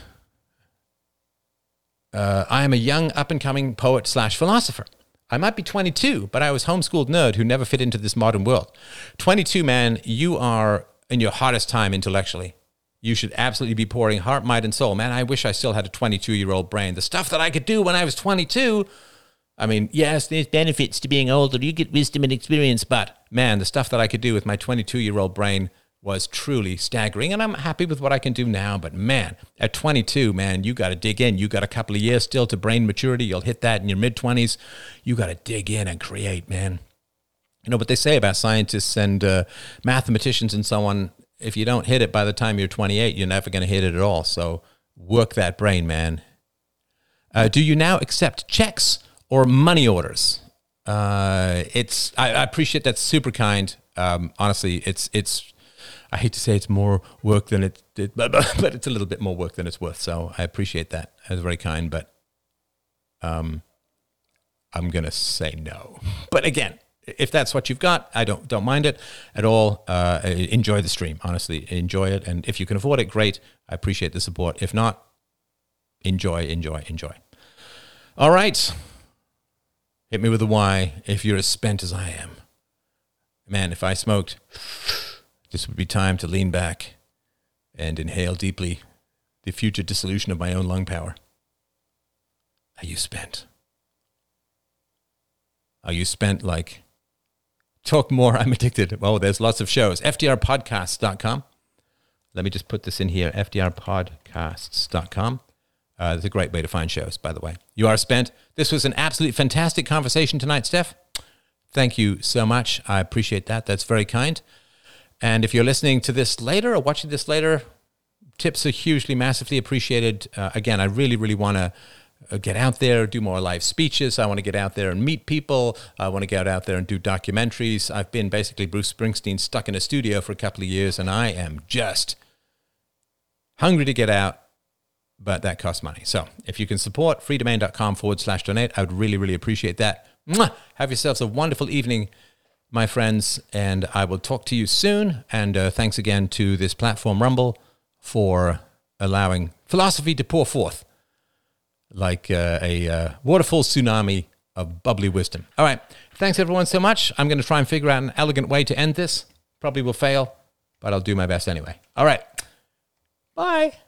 Uh, I am a young up-and-coming poet slash philosopher. I might be twenty-two, but I was homeschooled nerd who never fit into this modern world. twenty-two, man, you are in your hottest time intellectually. You should absolutely be pouring heart, mind, and soul. Man, I wish I still had a twenty-two-year-old brain. The stuff that I could do when I was twenty-two, I mean, yes, there's benefits to being older. You get wisdom and experience, but man, the stuff that I could do with my twenty-two-year-old brain was truly staggering, and I'm happy with what I can do now. But man, at twenty-two, man, you got to dig in. You got a couple of years still to brain maturity. You'll hit that in your mid-twenties. You got to dig in and create, man. You know what they say about scientists and uh, mathematicians and so on. If you don't hit it by the time you're twenty-eight, you're never going to hit it at all. So work that brain, man. Uh, do you now accept checks or money orders? Uh, it's I, I appreciate that. Super kind. Um, honestly, it's it's. I hate to say it's more work than it, it but, but it's a little bit more work than it's worth. So I appreciate that. That's very kind, but um, I'm going to say no. But again, if that's what you've got, I don't don't mind it at all. Uh, enjoy the stream, honestly. Enjoy it. And if you can afford it, great. I appreciate the support. If not, enjoy, enjoy, enjoy. All right. Hit me with a why if you're as spent as I am. Man, if I smoked... this would be time to lean back and inhale deeply the future dissolution of my own lung power. Are you spent? Are you spent like... Talk more, I'm addicted. Oh, there's lots of shows. F D R podcasts dot com. Let me just put this in here, F D R podcasts dot com. Uh, it's a great way to find shows, by the way. You are spent. This was an absolutely fantastic conversation tonight, Steph. Thank you so much. I appreciate that. That's very kind. And if you're listening to this later or watching this later, tips are hugely, massively appreciated. Uh, again, I really, really want to uh, get out there, do more live speeches. I want to get out there and meet people. I want to get out there and do documentaries. I've been basically Bruce Springsteen stuck in a studio for a couple of years, and I am just hungry to get out, but that costs money. So if you can support freedomain.com forward slash donate, I would really, really appreciate that. Mwah! Have yourselves a wonderful evening, my friends, and I will talk to you soon. And uh, thanks again to this platform, Rumble, for allowing philosophy to pour forth like uh, a uh, waterfall tsunami of bubbly wisdom. All right. Thanks, everyone, so much. I'm going to try and figure out an elegant way to end this. Probably will fail, but I'll do my best anyway. All right. Bye.